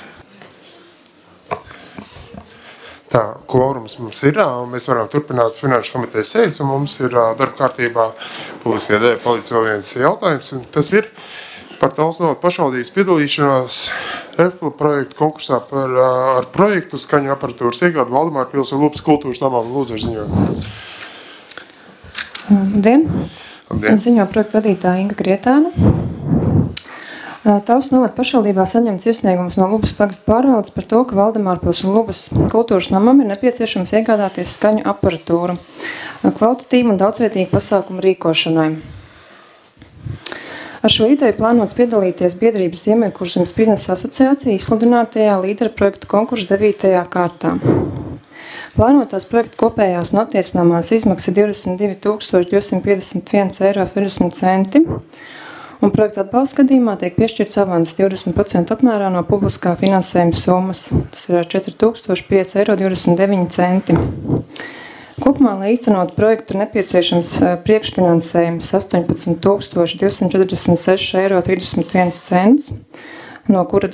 Tā, kvorums mums ir, mēs varam turpināt finanšu komitejas sēdes, un mums ir darba kārtībā publiskajā dēļ palicis vēl viens jautājums, un tas ir par Talsnotu pašvaldības piedalīšanās EFLA projektu konkursā ar projektu skaņu aparatūras iegādu Valdemāra pils un Lupas kultūras namā. Lūdzu, ar ziņojumu. Labdien. Ziņo projektu vadītāja Inga Grietāna. Tausu novada pašvaldībā saņemts iesniegums no Lubas pagasta pārvaldes par to, ka Valdemārpils un Lubas kultūras namam ir nepieciešams iegādāties skaņu aparatūru kvalitatīvu un daudzvietīgu pasākumu rīkošanai. Ar šo ideju plānots piedalīties biedrības Ziemeļkurzemes biznesa asociācija izsludinātajā līdera projektu konkursu 9. kārtā. Plānotās projekta kopējās un attiecināmās izmaksas 22 251,60 €, un projekta atbalsta gadījumā tiek piešķirts avans 20% apmērā no publiskā finansējuma summas. Tas ir 4005,29 €. Kopumā, lai īstenot projektu, ir nepieciešams priekšfinansējums 18 246,31 €, no kura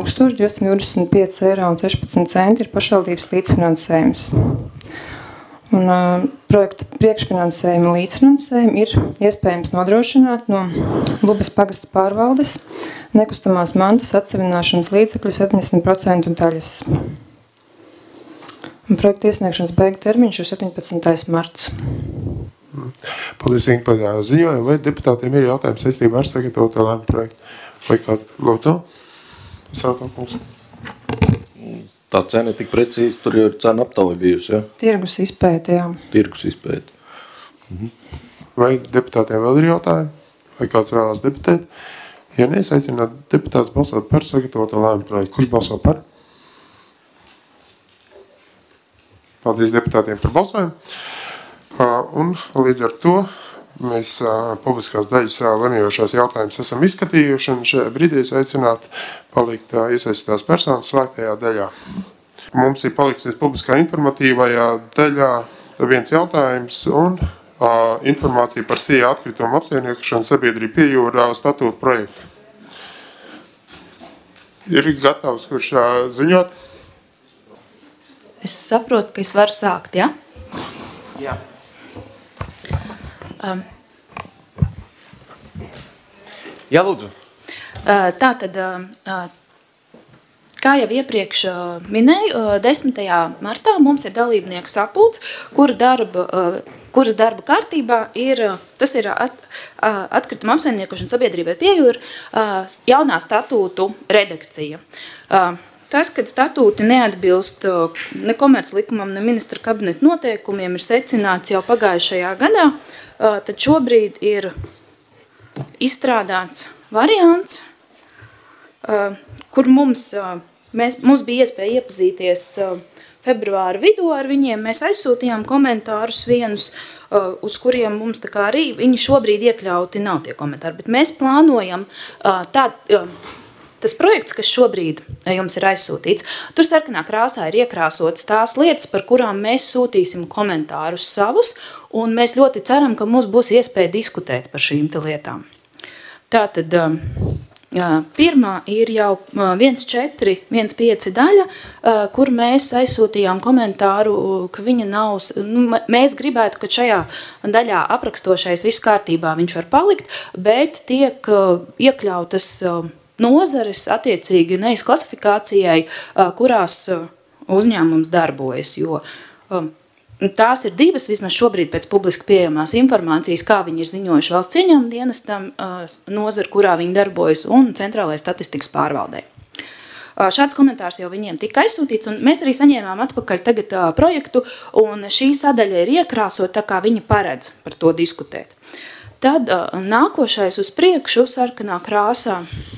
2225,16 € ir pašvaldības līdzfinansējums. Un projekta priekšfinansējuma līdzfinansējumu ir iespējams nodrošināt no Lubas pagasta pārvaldes nekustamās mantas atsevināšanas līdzekļu 70% daļas. Un projekta iesniegšanas beigu termiņš ir 17. marts. Paldies, Inga, par ziņojumu. Vai deputātiem ir jautājums saistībā ar sagatavoto lēmumu projektu? Vai kādu lūdzu? Sākums. Tā cena ir tik precīzi, tur jau ir cena aptauja bijusi, ja? Tirgus izpēte, jā. Tirgus izpēte. Vai deputātiem vēl ir jautājumi? Vai kāds vēlās debatēt? Ja ne, es aicinu deputātus balsot par sagatavoto lēmumu projektu. Kurš balso par? Paldies deputātiem par balsojumu. Un līdz ar to mēs publiskās daļas lemjošās jautājumus esam izskatījuši, un šajā brīdī es aicinātu palikt iesaistītās personas slēgtajā daļā. Mums ir paliksies publiskā informatīvajā daļā viens jautājums un informācija par SIA atkritumu apsaimniekošanu sabiedrību Piejūra statūtu projektu. Ir gatavs, kurš ziņot? Es saprotu, ka es varu sākt, ja? Jā. Jā, lūdzu. Tātad, kā jau iepriekš minēju, 10. martā mums ir dalībnieku sapulcs, kuras darba kārtībā tas ir atkrituma apsaimniekošana sabiedrībai Piejūra jaunā statūtu redakcija. Tas, kad statūti neatbilst ne komerclikumam, ne ministra kabineta noteikumiem, ir secināts jau pagājušajā gadā, tad šobrīd ir izstrādāts variants, kur mums bija iespēja iepazīties februāra vidū ar viņiem. Mēs aizsūtījām komentārus vienus, uz kuriem mums tā kā arī viņi šobrīd iekļauti nav tie komentāri, bet mēs plānojam tas projekts, kas šobrīd jums ir aizsūtīts, tur sarkanā krāsā ir iekrāsotas tās lietas, par kurām mēs sūtīsim komentārus savus, un mēs ļoti ceram, ka mums būs iespēja diskutēt par šīm lietām. Tātad pirmā ir jau 1.4.1.5 daļa, kur mēs aizsūtījām komentāru, ka viņa nav, mēs gribētu, ka šajā daļā aprakstošais viss kārtībā viņš var palikt, bet tiek iekļautas nozares attiecīgi nevis klasifikācijai, kurās uzņēmums darbojas, jo tās ir divas, vismaz šobrīd pēc publiski pieejamās informācijas, kā viņi ir ziņojuši valsts ieņēmuma dienestam, nozara, kurā viņi darbojas, un centrālajai statistikas pārvaldei. Šāds komentārs jau viņiem tika aizsūtīts, un mēs arī saņēmām atpakaļ tagad projektu, un šī sadaļa ir iekrāsot, tā kā viņi paredz par to diskutēt. Tad nākošais uz priekšu sarkanā krāsā.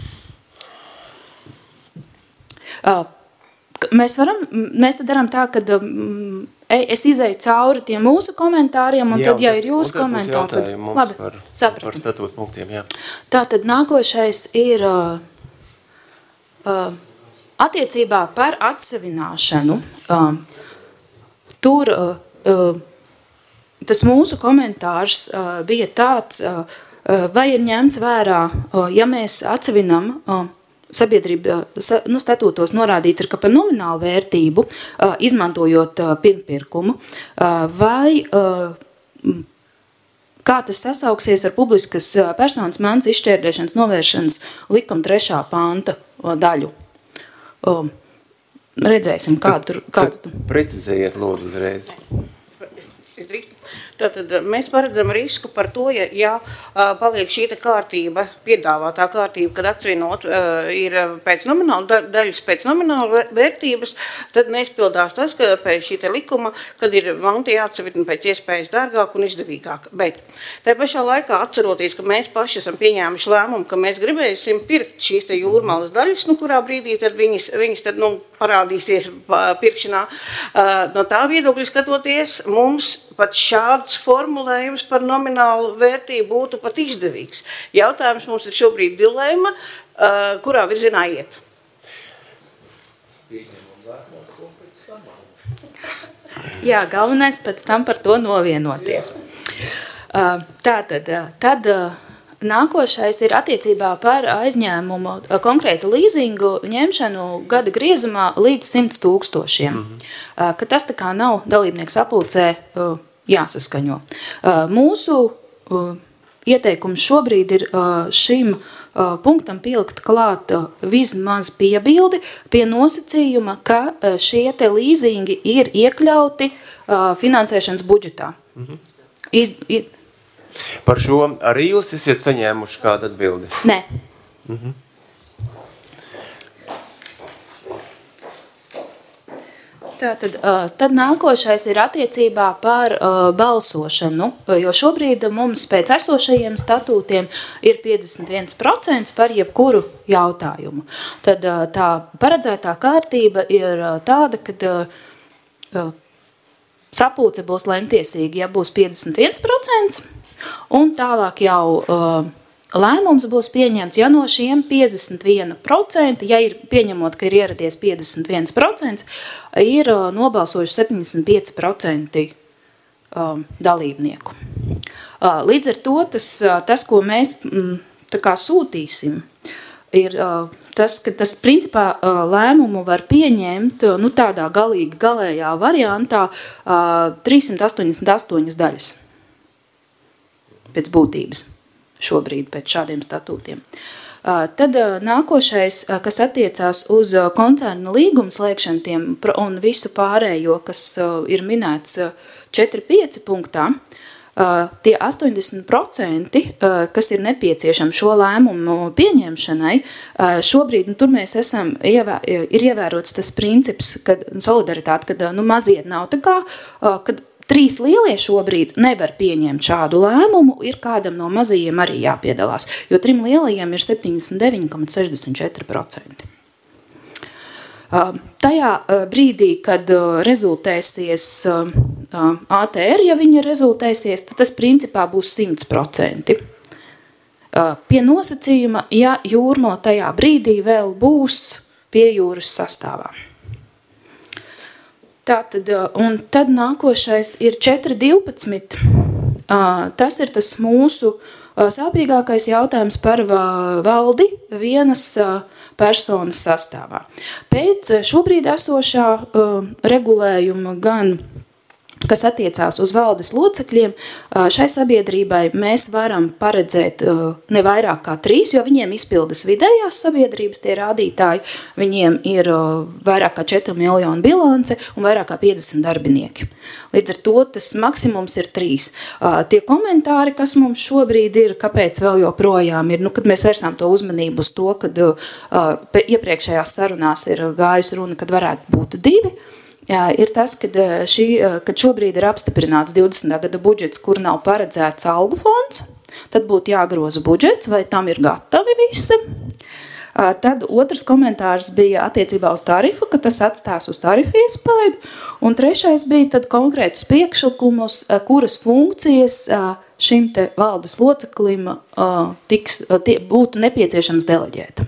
Mēs tad darām tā, ka es izēju cauri tiem mūsu komentāriem, un tad, ja ir jūsu komentāri, tad labi, sapratu. Par statūtu punktiem, jā. Tātad nākošais ir attiecībā par atsevināšanu. Tur tas mūsu komentārs bija tāds, vai ir ņemts vērā, ja mēs atsevinam sabiedrība statūtos norādīts ir, ka par nominālu vērtību, izmantojot pirmpirkumu, vai kā tas sasauksies ar publiskas personas mantas izšķērdēšanas novēršanas likuma 3. panta daļu. Redzēsim, kāds tu. Precizējiet, lūdzu, uzreiz. Tātad mēs paredzam risku par to, ja paliek šī kārtība, piedāvātā kārtība, kad atvinot ir pēc nomināla daļas pēc nomināla vērtības, tad neizpildās tas, ka pēc šī likuma, kad ir manti jāatsevitni pēc iespējas dārgāk un izdevīgāk. Bet tā pašā laikā atceroties, ka mēs paši esam pieņēmuši lēmumu, ka mēs gribēsim pirkt šīs te jūrmalas daļas, kurā brīdī tad viņas tad, parādīsies pirkšanā. No tā viedokļa skatoties, mums pat šāds formulējums par nominālu vērtību būtu pat izdevīgs. Jautājums mums ir šobrīd dilēma, kurā virzienā iet. Jā, galvenais pēc tam par to novienoties. Tad nākošais ir attiecībā par aizņēmumu konkrētu līzingu ņemšanu gada griezumā līdz 100 000. Ka tas tā kā nav dalībnieks apulcē jāsaskaņo. Mūsu ieteikums šobrīd ir šim punktam pielikt klāt vismaz piebildi pie nosacījuma, ka šie te līzingi ir iekļauti finansēšanas budžetā. Par šo arī jūs esat saņēmuši kādu atbildi? Nē. Tad nākošais ir attiecībā par balsošanu, jo šobrīd mums pēc esošajiem statūtiem ir 51% par jebkuru jautājumu. Tad tā paredzētā kārtība ir tāda, ka sapulce būs lemtiesīga, ja būs 51%, un tālāk jau lēmums būs pieņemts, ja no šiem 51%, ja ir pieņemot, ka ir ieradies 51%, ir nobalsojuši 75% dalībnieku. Līdz ar to tas ko mēs tā kā sūtīsim, ir tas, ka tas principā lēmumu var pieņemt tādā galējā variantā 388 daļas pēc būtības šobrīd pēc šādiem statūtiem. Tad nākošais, kas attiecās uz koncernu līgumu slēgšanu un visu pārējo, kas ir minēts 4.5 punktā, tie 80%, kas ir nepieciešami šo lēmumu pieņemšanai, šobrīd tur mēs esam, ir ievērots tas princips, kad solidaritāte, kad mazie nav tā kā, kad 3 lielie šobrīd nevar pieņemt šādu lēmumu, ir kādam no mazajiem arī jāpiedalās, jo 3 lielajiem ir 79,64%. Tajā brīdī, kad rezultēsies ATR, ja viņa rezultēsies, tad tas principā būs 100%. Pie nosacījuma, ja jūrmala tajā brīdī vēl būs pie jūras sastāvā. Tātad, un tad nākošais ir 4.12. Tas ir tas mūsu sāpīgākais jautājums par valdi vienas personas sastāvā. Pēc šobrīd esošā regulējuma gan, kas attiecās uz valdes locekļiem, šai sabiedrībai mēs varam paredzēt ne vairāk kā 3, jo viņiem izpildas vidējās sabiedrības tie rādītāji, viņiem ir vairāk kā 4 miljonu bilance un vairāk kā 50 darbinieki. Līdz ar to tas maksimums ir 3. Tie komentāri, kas mums šobrīd ir, kāpēc vēl joprojām ir, kad mēs vērsām to uzmanību uz to, kad iepriekšējās sarunās ir gājusi runa, kad varētu būt 2, ir tas, kad šobrīd ir apstiprināts 20. gada budžets, kur nav paredzēts algu fonds, tad būtu jāgroza budžets, vai tam ir gatavi visi. Tad otrs komentārs bija attiecībā uz tarifu, ka tas atstās uz tarifu iespaidu, un trešais bija tad konkrētus priekšlikumus, kuras funkcijas šim te valdes loceklim būtu nepieciešams deleģēt.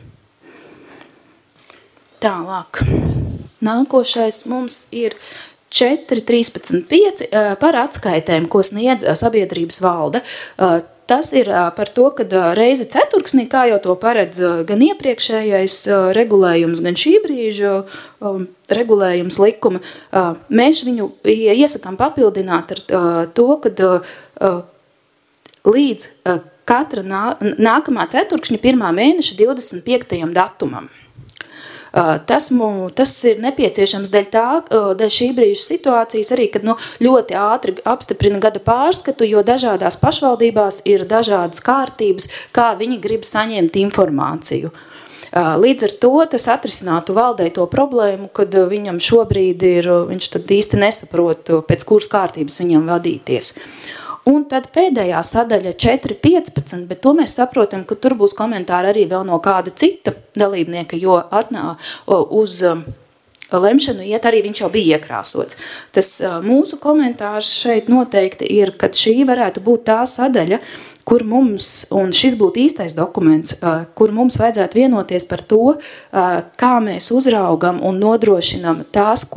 Tālāk. Nākošais mums ir 4.13.5 par atskaitēm, ko sniedz sabiedrības valde. Tas ir par to, ka reizi ceturksnī, kā jau to paredz gan iepriekšējais regulējums, gan šī brīža regulējums likuma, mēs viņu iesakām papildināt ar to, ka līdz katra nākamā ceturkšņa 1. mēneša 25. datumam. Tas ir nepieciešams dēļ šī brīža situācijas arī, kad ļoti ātri apstiprina gada pārskatu, jo dažādās pašvaldībās ir dažādas kārtības, kā viņi grib saņemt informāciju. Līdz ar to tas atrisinātu valdei to problēmu, kad viņam šobrīd viņš tad īsti nesaprot, pēc kuras kārtības viņam vadīties. Un tad pēdējā sadaļa 4.15, bet to mēs saprotam, ka tur būs komentāri arī vēl no kāda cita dalībnieka, jo uz lemšanu iet arī viņš jau bija iekrāsots. Tas mūsu komentārs šeit noteikti ir, kad šī varētu būt tā sadaļa, kur mums, un šis būtu īstais dokuments, kur mums vajadzētu vienoties par to, kā mēs uzraugam un nodrošinam tās,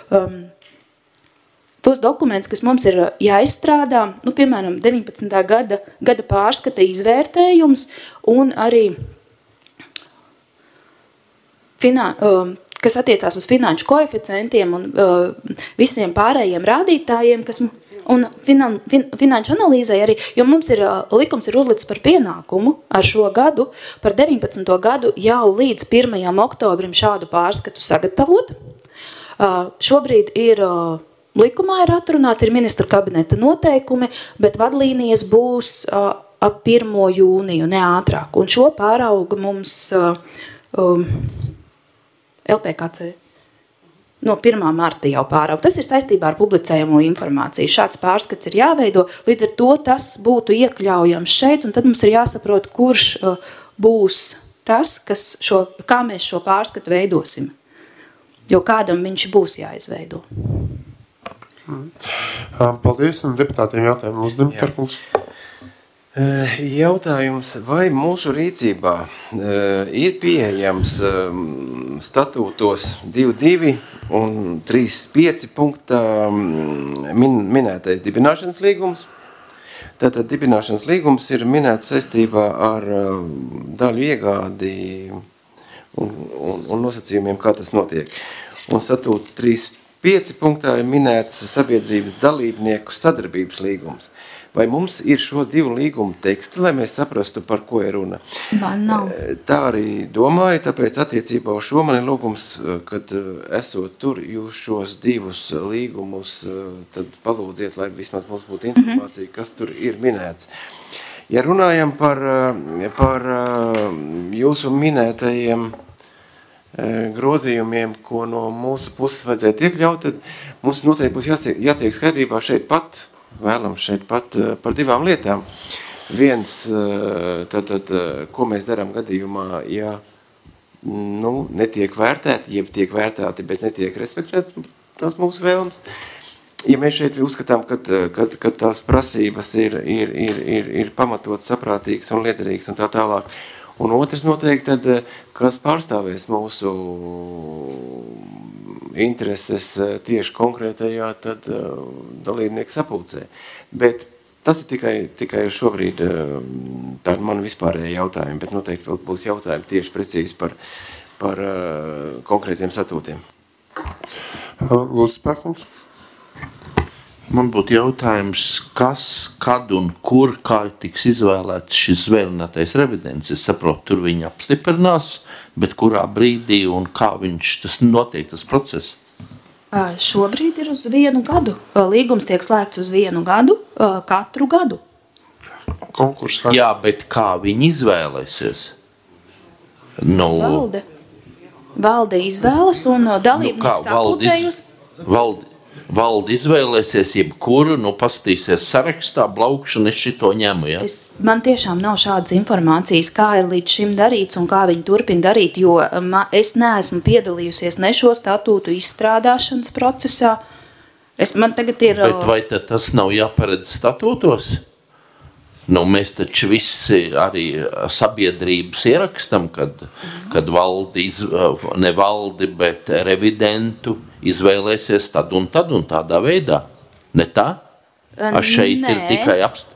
tos dokumentus, kas mums ir jāizstrādā, piemēram, 19. gada pārskata izvērtējums un arī kas attiecās uz finanšu koeficientiem un visiem pārējiem rādītājiem, un finanšu analīzē arī, jo mums likums ir uzlicis par pienākumu ar šo gadu, par 19. gadu jau līdz 1. oktobrim šādu pārskatu sagatavot. Šobrīd likumā ir atrunāts, ir ministru kabineta noteikumi, bet vadlīnijas būs ap 1. jūniju, ne ātrāk. Un šo pārauga mums LPKC. No 1. marta jau pārauga. Tas ir saistībā ar publicējumu informāciju. Šāds pārskats ir jāveido, līdz ar to tas būtu iekļaujams šeit, un tad mums ir jāsaprot, kurš būs tas, kā mēs šo pārskatu veidosim. Jo kādam viņš būs jāizveido. Paldies, un deputātiem jautājumu uzdevumi, Perkungs. Jautājums, vai mūsu rīcībā ir pieejams statūtos 2.2 un 3.5 punktā minētais dibināšanas līgums? Tātad dibināšanas līgums ir minēts saistībā ar daļu iegādi un nosacījumiem, kā tas notiek. Un statūta 3.5 punktā ir minēts sabiedrības dalībnieku sadarbības līgums. Vai mums ir šo divu līgumu teksti, lai mēs saprastu, par ko ir runa? Man nav. Tā arī domāju, tāpēc attiecībā uz šo man ir lūgums, kad esot tur jūs šos divus līgumus, tad palūdziet, lai vismaz mums būtu informācija, kas tur ir minēts. Ja runājam par jūsu minētajiem grozījumiem, ko no mūsu puses vajadzētu iekļaut, tad mums noteikti būs jātiek skaidrībā šeit pat, vēlams šeit pat par divām lietām. Viens, ko mēs darām gadījumā, ja netiek vērtēti, jeb tiek vērtēti, bet netiek respektēti tās mūsu vēlmes. Ja mēs šeit uzskatām, ka tās prasības ir pamatot, saprātīgas un liederīgas un tā tālāk. Un otrs noteikti, tad, kas pārstāvēs mūsu intereses tieši konkrētajā tad dalībnieku sapulcē. Bet tas ir tikai šobrīd tāda man vispārēja jautājumi, bet noteikti vēl būs jautājumi tieši precīzi par konkrētiem statūtiem. Lūdzu, Perkungs. Man būtu jautājums, kas, kad un kur, kā tiks izvēlēts šis vēlinātais revidents. Es saprotu, tur viņi apstiprinās, bet kurā brīdī un kā tas notiek, tas process? Šobrīd ir uz 1 gadu. Līgums tiek slēgts uz 1 gadu, katru gadu. Konkurss. Jā, bet kā viņi izvēlēsies? Valde izvēlas un dalībnieks sapulcējus. Valde izvēlēsies jebkuru, pastīsies sarakstā, braukšanu, es šito ņemu, ja? Man tiešām nav šādas informācijas, kā ir līdz šim darīts un kā viņi turpina darīt, jo es neesmu piedalījusies ne šo statūtu izstrādāšanas procesā. Man tagad ir... Bet vai tas nav jāparedz statūtos? Mēs taču visi arī sabiedrības ierakstam, kad ne valdi, bet revidentu izvēlēsies tad un tādā veidā. Ne tā? Šeit ir tikai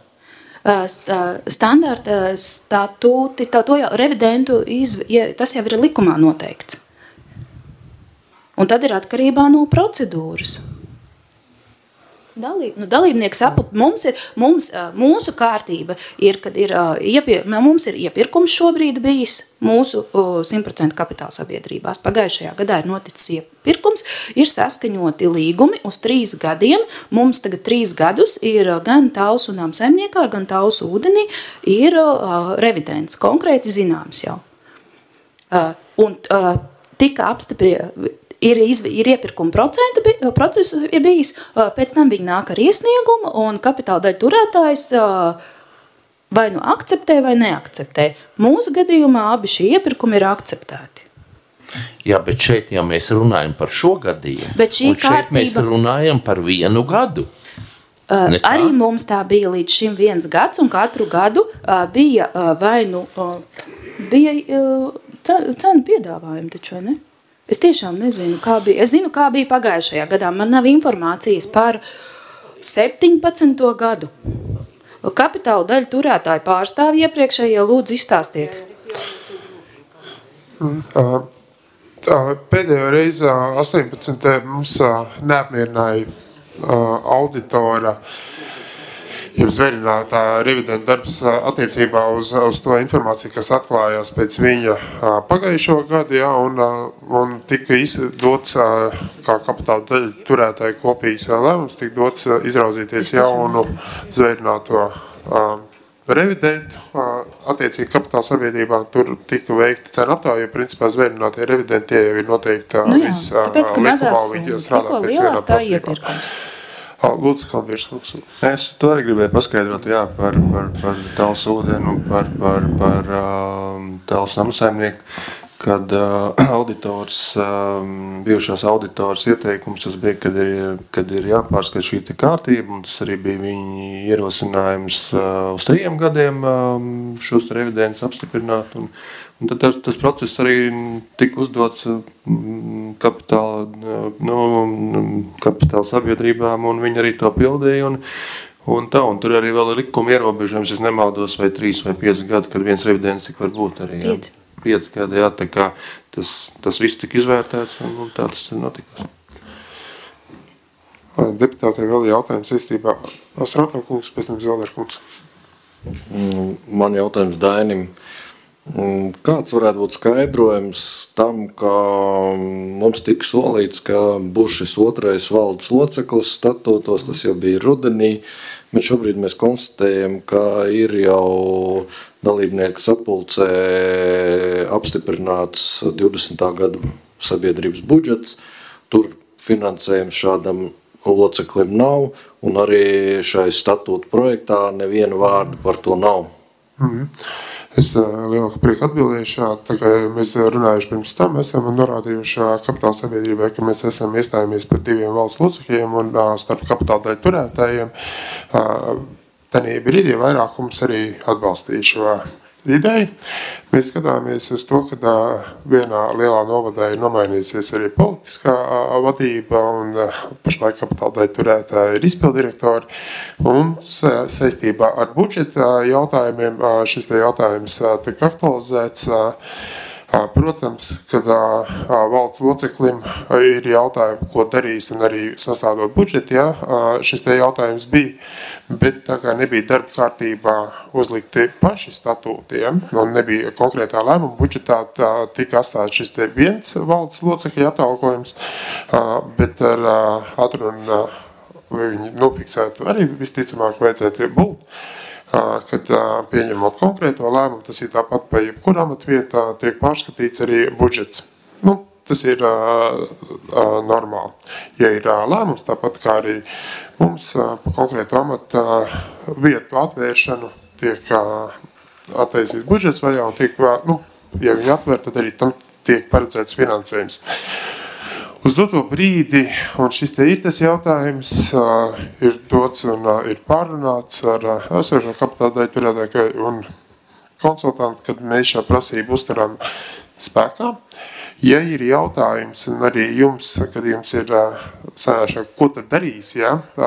standarta statūti, to jau revidentu, tas jau ir likumā noteikts. Un tad ir atkarībā no procedūras. Dalībnieks mūsu kārtība ir, kad mums ir iepirkums šobrīd bijis mūsu 100% kapitāla sabiedrībās. Pagājušajā gadā ir noticis iepirkums, ir saskaņoti līgumi uz 3 gadiem. Mums tagad 3 gadus ir gan Talsu namsaimniekā, gan Talsu ūdenī ir revidents, konkrēti zināms jau. Un tika apstiprināts. Ir iepirkuma process bijis, pēc tam viņi nāk ar iesniegumu, un kapitāla daļu turētājs vai nu akceptē vai neakceptē. Mūsu gadījumā abi šie iepirkumi ir akceptēti. Jā, bet šeit, ja mēs runājam par šo gadījumu, un šeit mēs runājam par 1 gadu. Arī mums tā bija līdz šim 1 gads, un katru gadu bija vai nu bija cenu piedāvājumi, taču, vai ne? Es tiešām nezinu, kā bija. Es zinu, kā bija pagājušajā gadā. Man nav informācijas par 17. gadu. Kapitāla daļu turētāju pārstāvi iepriekšējie lūdzu izstāstiet. Pēdējo reizi 18. mums neapmierināja auditora zvērinātā revidenta darbs attiecībā uz to informāciju, kas atklājās pēc viņa pagājušo gadu, un tika izdots kā kapitāla daļu turētāju kopīgs lēmums, tika dots izraudzīties jaunu zvērināto revidentu attiecīgi kapitāla sabiedrībā. Tur tika veikta cena aptāja, jo principā zvērinātie revidenti jau ir noteikti viss likumā, viņi strādā pēc vienā prasībām. Lūdzu, Kalbieris kungs. Es to arī gribēju paskaidrot, par Talsu ūdeni un par Talsu namsaimnieku, kad auditors, bijušās auditors ieteikums tas bija, kad ir jāpārskat šī kārtība, un tas arī bija viņa ierosinājums uz 3 gadiem šos revidents apstiprināt, un tad tas process arī tika uzdots kapitāla sabiedrībām, un viņi arī to pildīja, un tur arī vēl ir likuma ierobežojums, es nemaldos, vai 3 vai 5 gadi, kad viens revidents tik var būt arī. 5 gadi, tā kā tas viss tika izvērtēts, un tā tas notika. Deputātei vēl jautājums saistībā. Asrāto kungs, pēc tam Zelder kungs. Man jautājums Dainim. Kāds varētu būt skaidrojums tam, ka mums tika solīts, ka būs šis 2. valdes loceklis statūtos, tas jau bija rudenī, bet šobrīd mēs konstatējam, ka ir jau dalībnieku sapulcē apstiprināts 20. gada sabiedrības budžets, tur finansējums šādam loceklim nav, un arī šai statūtu projektā nevienu vārdu par to nav. Es lielāku prieku atbildējuši, tā kā mēs runājuši pirms tam, esam norādījuši kapitāla sabiedrībai, ka mēs esam iestājamies par 2 valsts locekļiem un starp kapitāla daļu turētājiem. Tanī brīdī vairākums arī atbalstīja šo ideju. Mēs skatāmies uz to, ka vienā lielā novadā ir nomainīsies arī politiskā vadība un pašlaik kapitāla daļu turētāji ir izpildirektori. Un saistībā ar budžeta jautājumiem šis jautājums tika aktualizēts. Protams, kad valdes loceklim ir jautājumi, ko darīs un arī sastādot budžetu, šis jautājums bija, bet tā kā nebija darba kārtībā uzlikti paši statūtiem un nebija konkrētā lēmuma budžetā, tika atstāts šis viens valdes locekļu atalgojums, bet ar atrunu viņi nofiksētu arī visticamāk vajadzētu būt. Kad pieņemot konkrēto lēmumu, tas ir tāpat pa jebkuru amatvietā, tiek pārskatīts arī budžets. Tas ir normāli. Ja ir lēmums, tāpat kā arī mums pa konkrētu amatu vietu atvēršanu tiek attaisīts budžets vaļā un tiek, ja viņi atver, tad arī tam tiek paredzēts finansējums. Uz doto brīdi, un šis te ir tas jautājums, ir dots un ir pārunāts ar esošo kapitāla daļu turētāju un konsultantu, kad mēs šo prasību uztaram spēkā. Ja ir jautājums, un arī jums, kad jums ir sanāšā, ko tad darīs,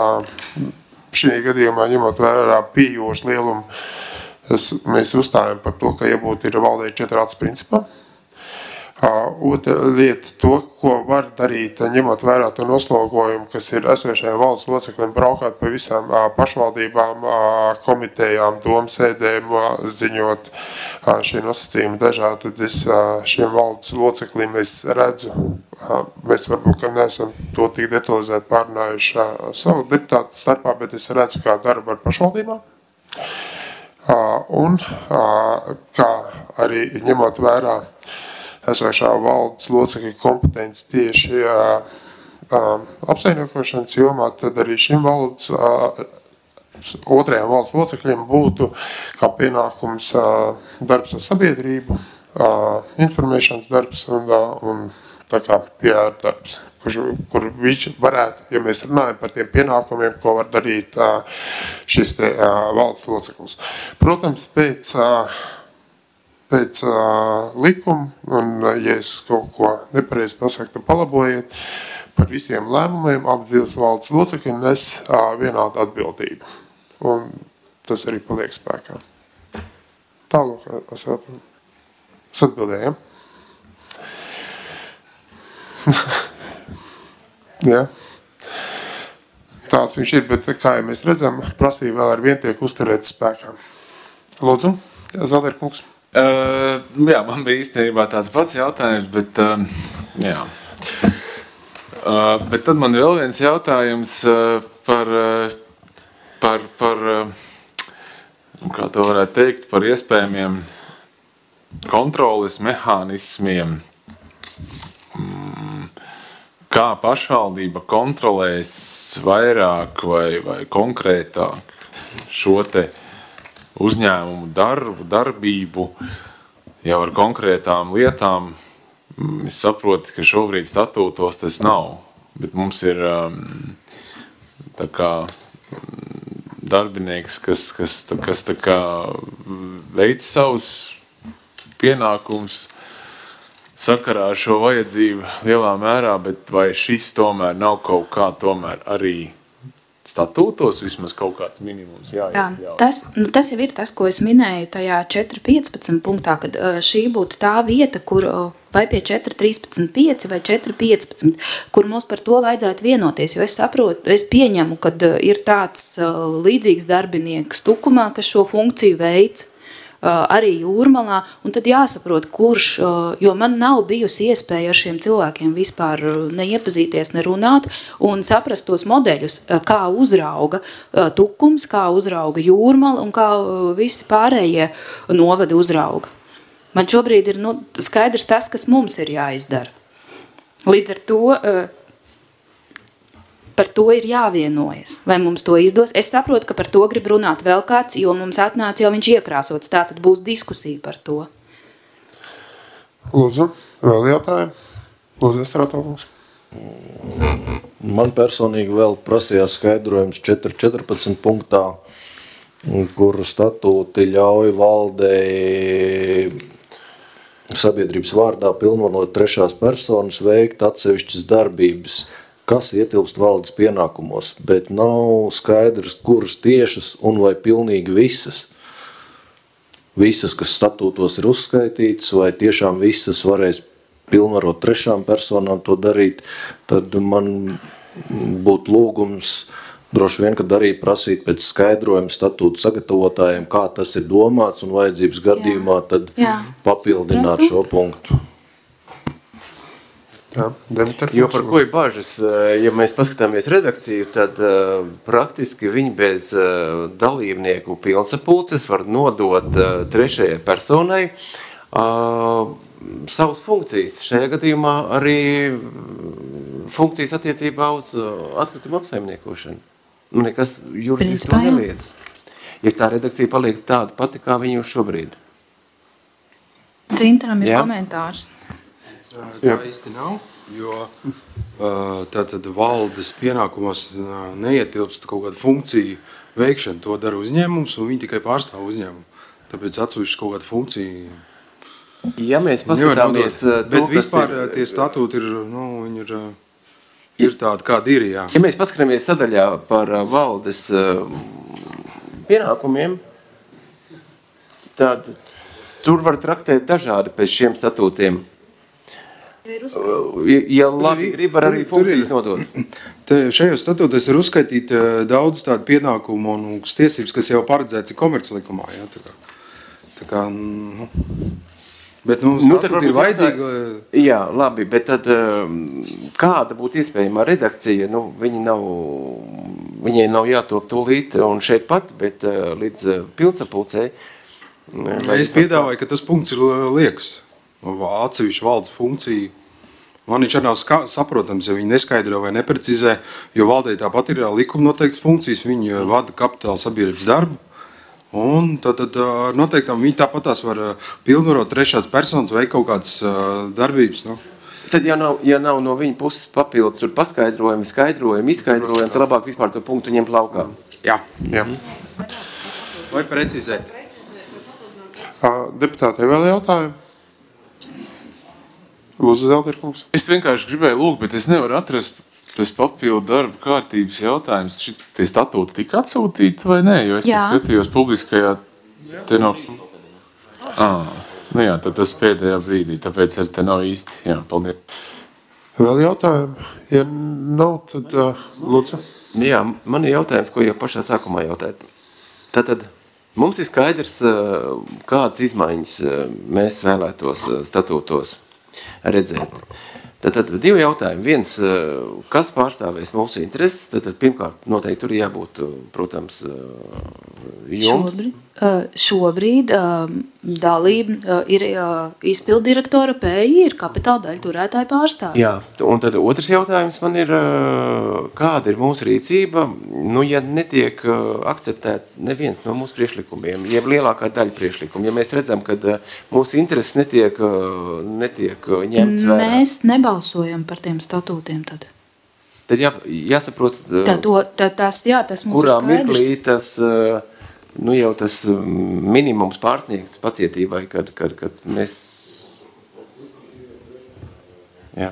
šī gadījumā ņemot vērā pieejošu lielumu, mēs uzstājam par to, ka jābūt ir valdē 4 acu principā. Otra lieta to, ko var darīt, ņemot vērā to noslogojumu, kas ir esošajiem valsts locekļiem, braukāt pa visām pašvaldībām, komitejām, domsēdēm, ziņot šie nosacījumi dažādi, tad es šiem valsts locekļiem es redzu, mēs varbūt, ka neesam to tik detalizēti pārnājuši savu deputātu starpā, bet es redzu, kā darbu ar pašvaldībām. Un kā arī ņemot vērā esošā valdes locekļa kompetence tieši apsaimniekošanas jomā, tad arī šim otrajām valdes locekļiem būtu kā pienākums darbs ar sabiedrību, informēšanas darbs un tā kā PR darbs, kur viņš varētu, ja mēs runājam par tiem pienākumiem, ko var darīt šis te valdes loceklis. Protams, pēc likuma, un ja es kaut ko nepareizi pasaku, tad palabojiet, par visiem lēmumiem abas divas valdes locekļi nes vienādu atbildību. Un tas arī paliek spēkā. Tālāk, es atbildēju, ja? Ja? Tāds viņš ir, bet kā ja mēs redzam, prasība vēl ar vien tiek uzturēta spēkā. Lūdzu, Zelderkungs. Jā, man bija īstenībā tāds pats jautājums, bet jā. Bet tad man vēl viens jautājums par kā to varētu teikt, par iespējamiem kontroles mehānismiem. Kā pašvaldība kontrolēs vairāk vai konkrētāk šo te uzņēmumu darbību jau ar konkrētām lietām. Es saprotu, ka šobrīd statūtos tas nav, bet mums ir tā kā darbinieks, kas tā kā veic savus pienākumus sakarā ar šo vajadzību lielā mērā, bet vai šis tomēr nav kaut kā tomēr arī statūtos vismaz kaut kāds minimums jāiekļauj. Tas jau ir tas, ko es minēju tajā 4.15 punktā, kad šī būtu tā vieta, kur vai pie 4.13.5 vai 4.15, kur mums par to vajadzētu vienoties, jo es saprotu, es pieņemu, kad ir tāds līdzīgs darbinieks Tukumā, kas šo funkciju veic, arī Jūrmalā, un tad jāsaprot, kurš, jo man nav bijusi iespēja ar šiem cilvēkiem vispār neiepazīties, nerunāt un saprast tos modeļus, kā uzrauga Tukums, kā uzrauga Jūrmala un kā visi pārējie novadi uzrauga. Man šobrīd ir skaidrs tas, kas mums ir jāizdara. Līdz ar to par to ir jāvienojas, vai mums to izdos. Es saprotu, ka par to grib runāt vēl kāds, jo mums atnāca jau viņš iekrāsots, tātad būs diskusija par to. Lūdzu, vēl jautājumi? Lūdzu, Estrātovums. Man personīgi vēl prasījās skaidrojums 4.14 punktā, kur statūti ļauj valdei sabiedrības vārdā pilnvarot trešās personas veikt atsevišķas darbības, kas ietilpst valdes pienākumos, bet nav skaidrs, kuras tiešas un vai pilnīgi visas. Visas, kas statūtos ir uzskaitītas, vai tiešām visas varēs pilnvarot trešām personām to darīt, tad man būtu lūgums droši vien, kad arī prasīt pēc skaidrojuma statūtu sagatavotājiem, kā tas ir domāts un vajadzības gadījumā, tad papildināt šo punktu. Jo par ko ir bažas, ja mēs paskatāmies redakciju, tad praktiski viņi bez dalībnieku pilnsapulces var nodot trešajai personai savas funkcijas. Šajā gadījumā arī funkcijas attiecībā uz atkritumu apsaimniekošanu. Nekas juridiski to neliedz. Ja tā redakcija paliek tāda pati, kā viņa uz šobrīd. Dzintaram ir komentārs. Tā īsti nav, jo tātad valdes pienākumos neietilpst kaut kāda funkcija veikšana. To dara uzņēmums, un viņi tikai pārstāv uzņēmumu. Tāpēc atsevišķi kaut kāda funkcija. Ja mēs paskatāmies to, bet vispār tie statūti ir, viņi ir tādi, kādi ir, jā. Ja mēs paskatāmies sadaļā par valdes pienākumiem, tad tur var traktēt dažādi pēc šiem statūtiem. Ja labi grib, var arī funkcijas nodot. Šajos statūtos ir uzskaitīt daudz tādu pienākumu un tiesības, kas jau paredzēts komerclikumā. Ja, tā kā, bet, tad ir vajadzīga... Jā, labi, bet tad kāda būtu iespējama redakcija? Viņai nav jātop tūlīt un šeit pat, bet līdz pilnsapulcei. Es piedāvāju, ka tas punkts ir liekas. Atsevišķa valdes funkcija. Man viņš arī nav saprotams, ja viņi neskaidro vai neprecizē, jo valdei tāpat ir likuma noteikts funkcijas, viņi vada kapitāla sabiedrības darbu. Un tad noteiktam viņi tāpatās var pilnvarot trešās personas vai kaut kādas darbības. Tad, ja nav no viņa puses papildus paskaidrojumi, izskaidrojumi, tad labāk vispār to punktu ņemt laukā. Jā. Vai precizēt? Deputātei vēl jautājumi? Lūdzu, Zelderkungs. Es vienkārši gribēju lūgt, bet es nevaru atrast tas papildu darba kārtības jautājums. Tie statūti tika atsūtīti vai nē? Jo es skatījos publiskajā... Te nav... tad tas pēdējā brīdī, tāpēc arī te nav īsti. Jā, paldies. Vēl jautājumi? Ja nav, tad lūdzu. Jā, man ir jautājums, ko jau pašā sākumā jautājat. Tātad mums ir skaidrs, kādas izmaiņas mēs vēlētos statūtos redzēt. Tad divi jautājumi. Viens, kas pārstāvēs mūsu intereses? Tad pirmkārt, noteikti tur jābūt, protams, jums. Šobrīd dalība ir izpildirektora PI, ir kapitāla daļa turētāja pārstāvis. Jā, un tad otrs jautājums man ir, kāda ir mūsu rīcība, ja netiek akceptēt neviens no mūsu priekšlikumiem, jeb lielākā daļa priekšlikumu, ja mēs redzam, ka mūsu intereses netiek ņemts vērā. Mēs nebalsojam par tiem statūtiem tad. Tad jāsaprot, tas mums kurā ir skaidrs. mirklī tas... jau tas minimums pārsniegts pacietībai, kad mēs... Jā.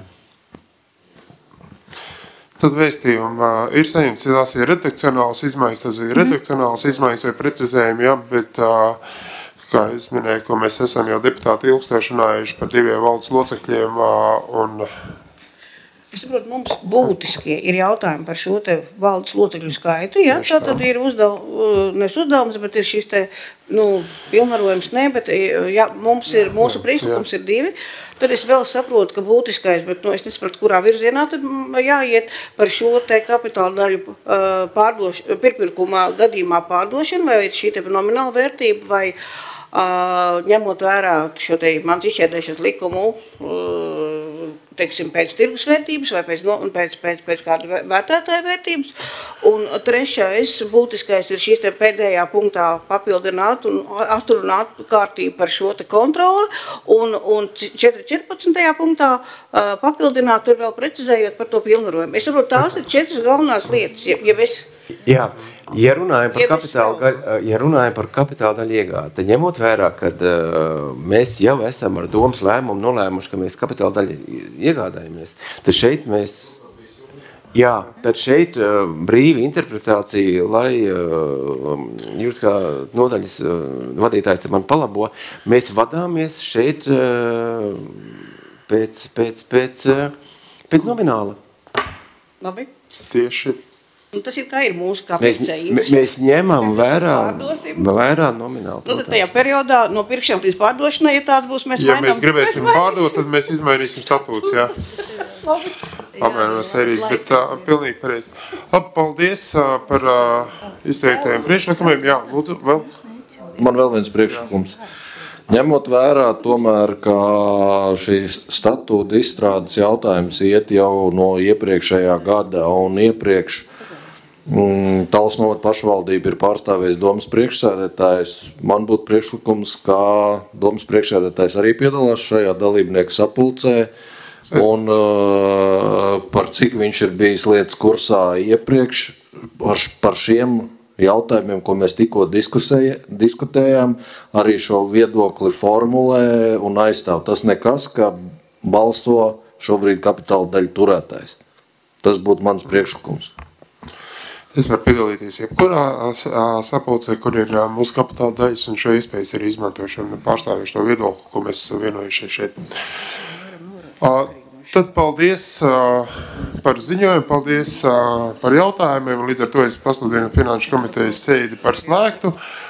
Tad vēstījumi ir saņemts, tās ir redakcionālas izmaiņas, vai precizējumi, bet, kā es minēju, ko mēs esam jau deputāti ilgstoši runājuši par 2 valdes locekļiem un... Es saprotu, mums būtiski ir jautājumi par šo te valdes locekļu skaitu, ja? Tā tad ir uzdevums, bet ir šis te, pilnvarojums bet mūsu priekšlikums ir 2, tad es vēl saprotu, ka būtiskais, bet es nesaprotu, kurā virzienā tad jāiet par šo te kapitāla daļu pirkuma gadījumā pārdošanu, vai ir šī te nomināla vērtība, vai ņemot vērā šo te mans izšķērdēšanas likumu, teiksim, pēc tirgus vērtības vai pēc kāda vērtētāja vērtības. Un trešais būtiskais ir šīs te pēdējā punktā papildināt un atrunāt kārtību par šo te kontroli. Un 14. punktā papildināt, tur vēl precizējot par to pilnvarojumu. Es saprotu, tās ir 4 galvenās lietas. Jā, ja runājam par kapitāla daļu iegādi, tad ņemot vērā, kad mēs jau esam ar domas lēmumu nolēmuši, ka mēs kapitāla daļu iegādājamies, tad šeit brīva interpretācija, lai juridiskā nodaļas vadītājs man palabo, mēs vadāmies šeit pēc nomināla. Labi. Tieši. Un tas ir kā ir mūsu kāpēc mēs ņemam vērā nomināli. Tad tajā periodā no pirkšanas līdz pārdošanai, ja tāds būs, mēs mainām. Ja mēs gribēsim pārdot, tad mēs izmainīsim statūtus, jā. Apmēram sērijas, bet pilnīgi pareizi. Labi, paldies par izteiktajiem priekšlikumiem. Jā, lūdzu, vēl. Man vēl viens priekšlikums. Ņemot vērā tomēr, ka šīs statūta izstrādes jautājums iet jau no iepriekšējā gada un iepriekš Talsu novada pašvaldība ir pārstāvējis domas priekšsēdētājs. Man būtu priekšlikums, ka domas priekšsēdētājs arī piedalās šajā dalībnieku sapulcē un par cik viņš ir bijis lietas kursā iepriekš par šiem jautājumiem, ko mēs tikko diskutējām, arī šo viedokli formulē un aizstāv. Tas nekas, ka balso šobrīd kapitāla daļu turētājs. Tas būtu mans priekšlikums. Es varu piedalīties jebkurā sapulcē, kur ir mūsu kapitāla daļas, un šo iespējas arī izmantošanu pārstāvēšu to viedokli, ko mēs esam vienojušies šeit. Tad paldies par ziņojumu, paldies par jautājumiem. Līdz ar to es pasludinu Finanšu komitejas sēdi par slēgtu.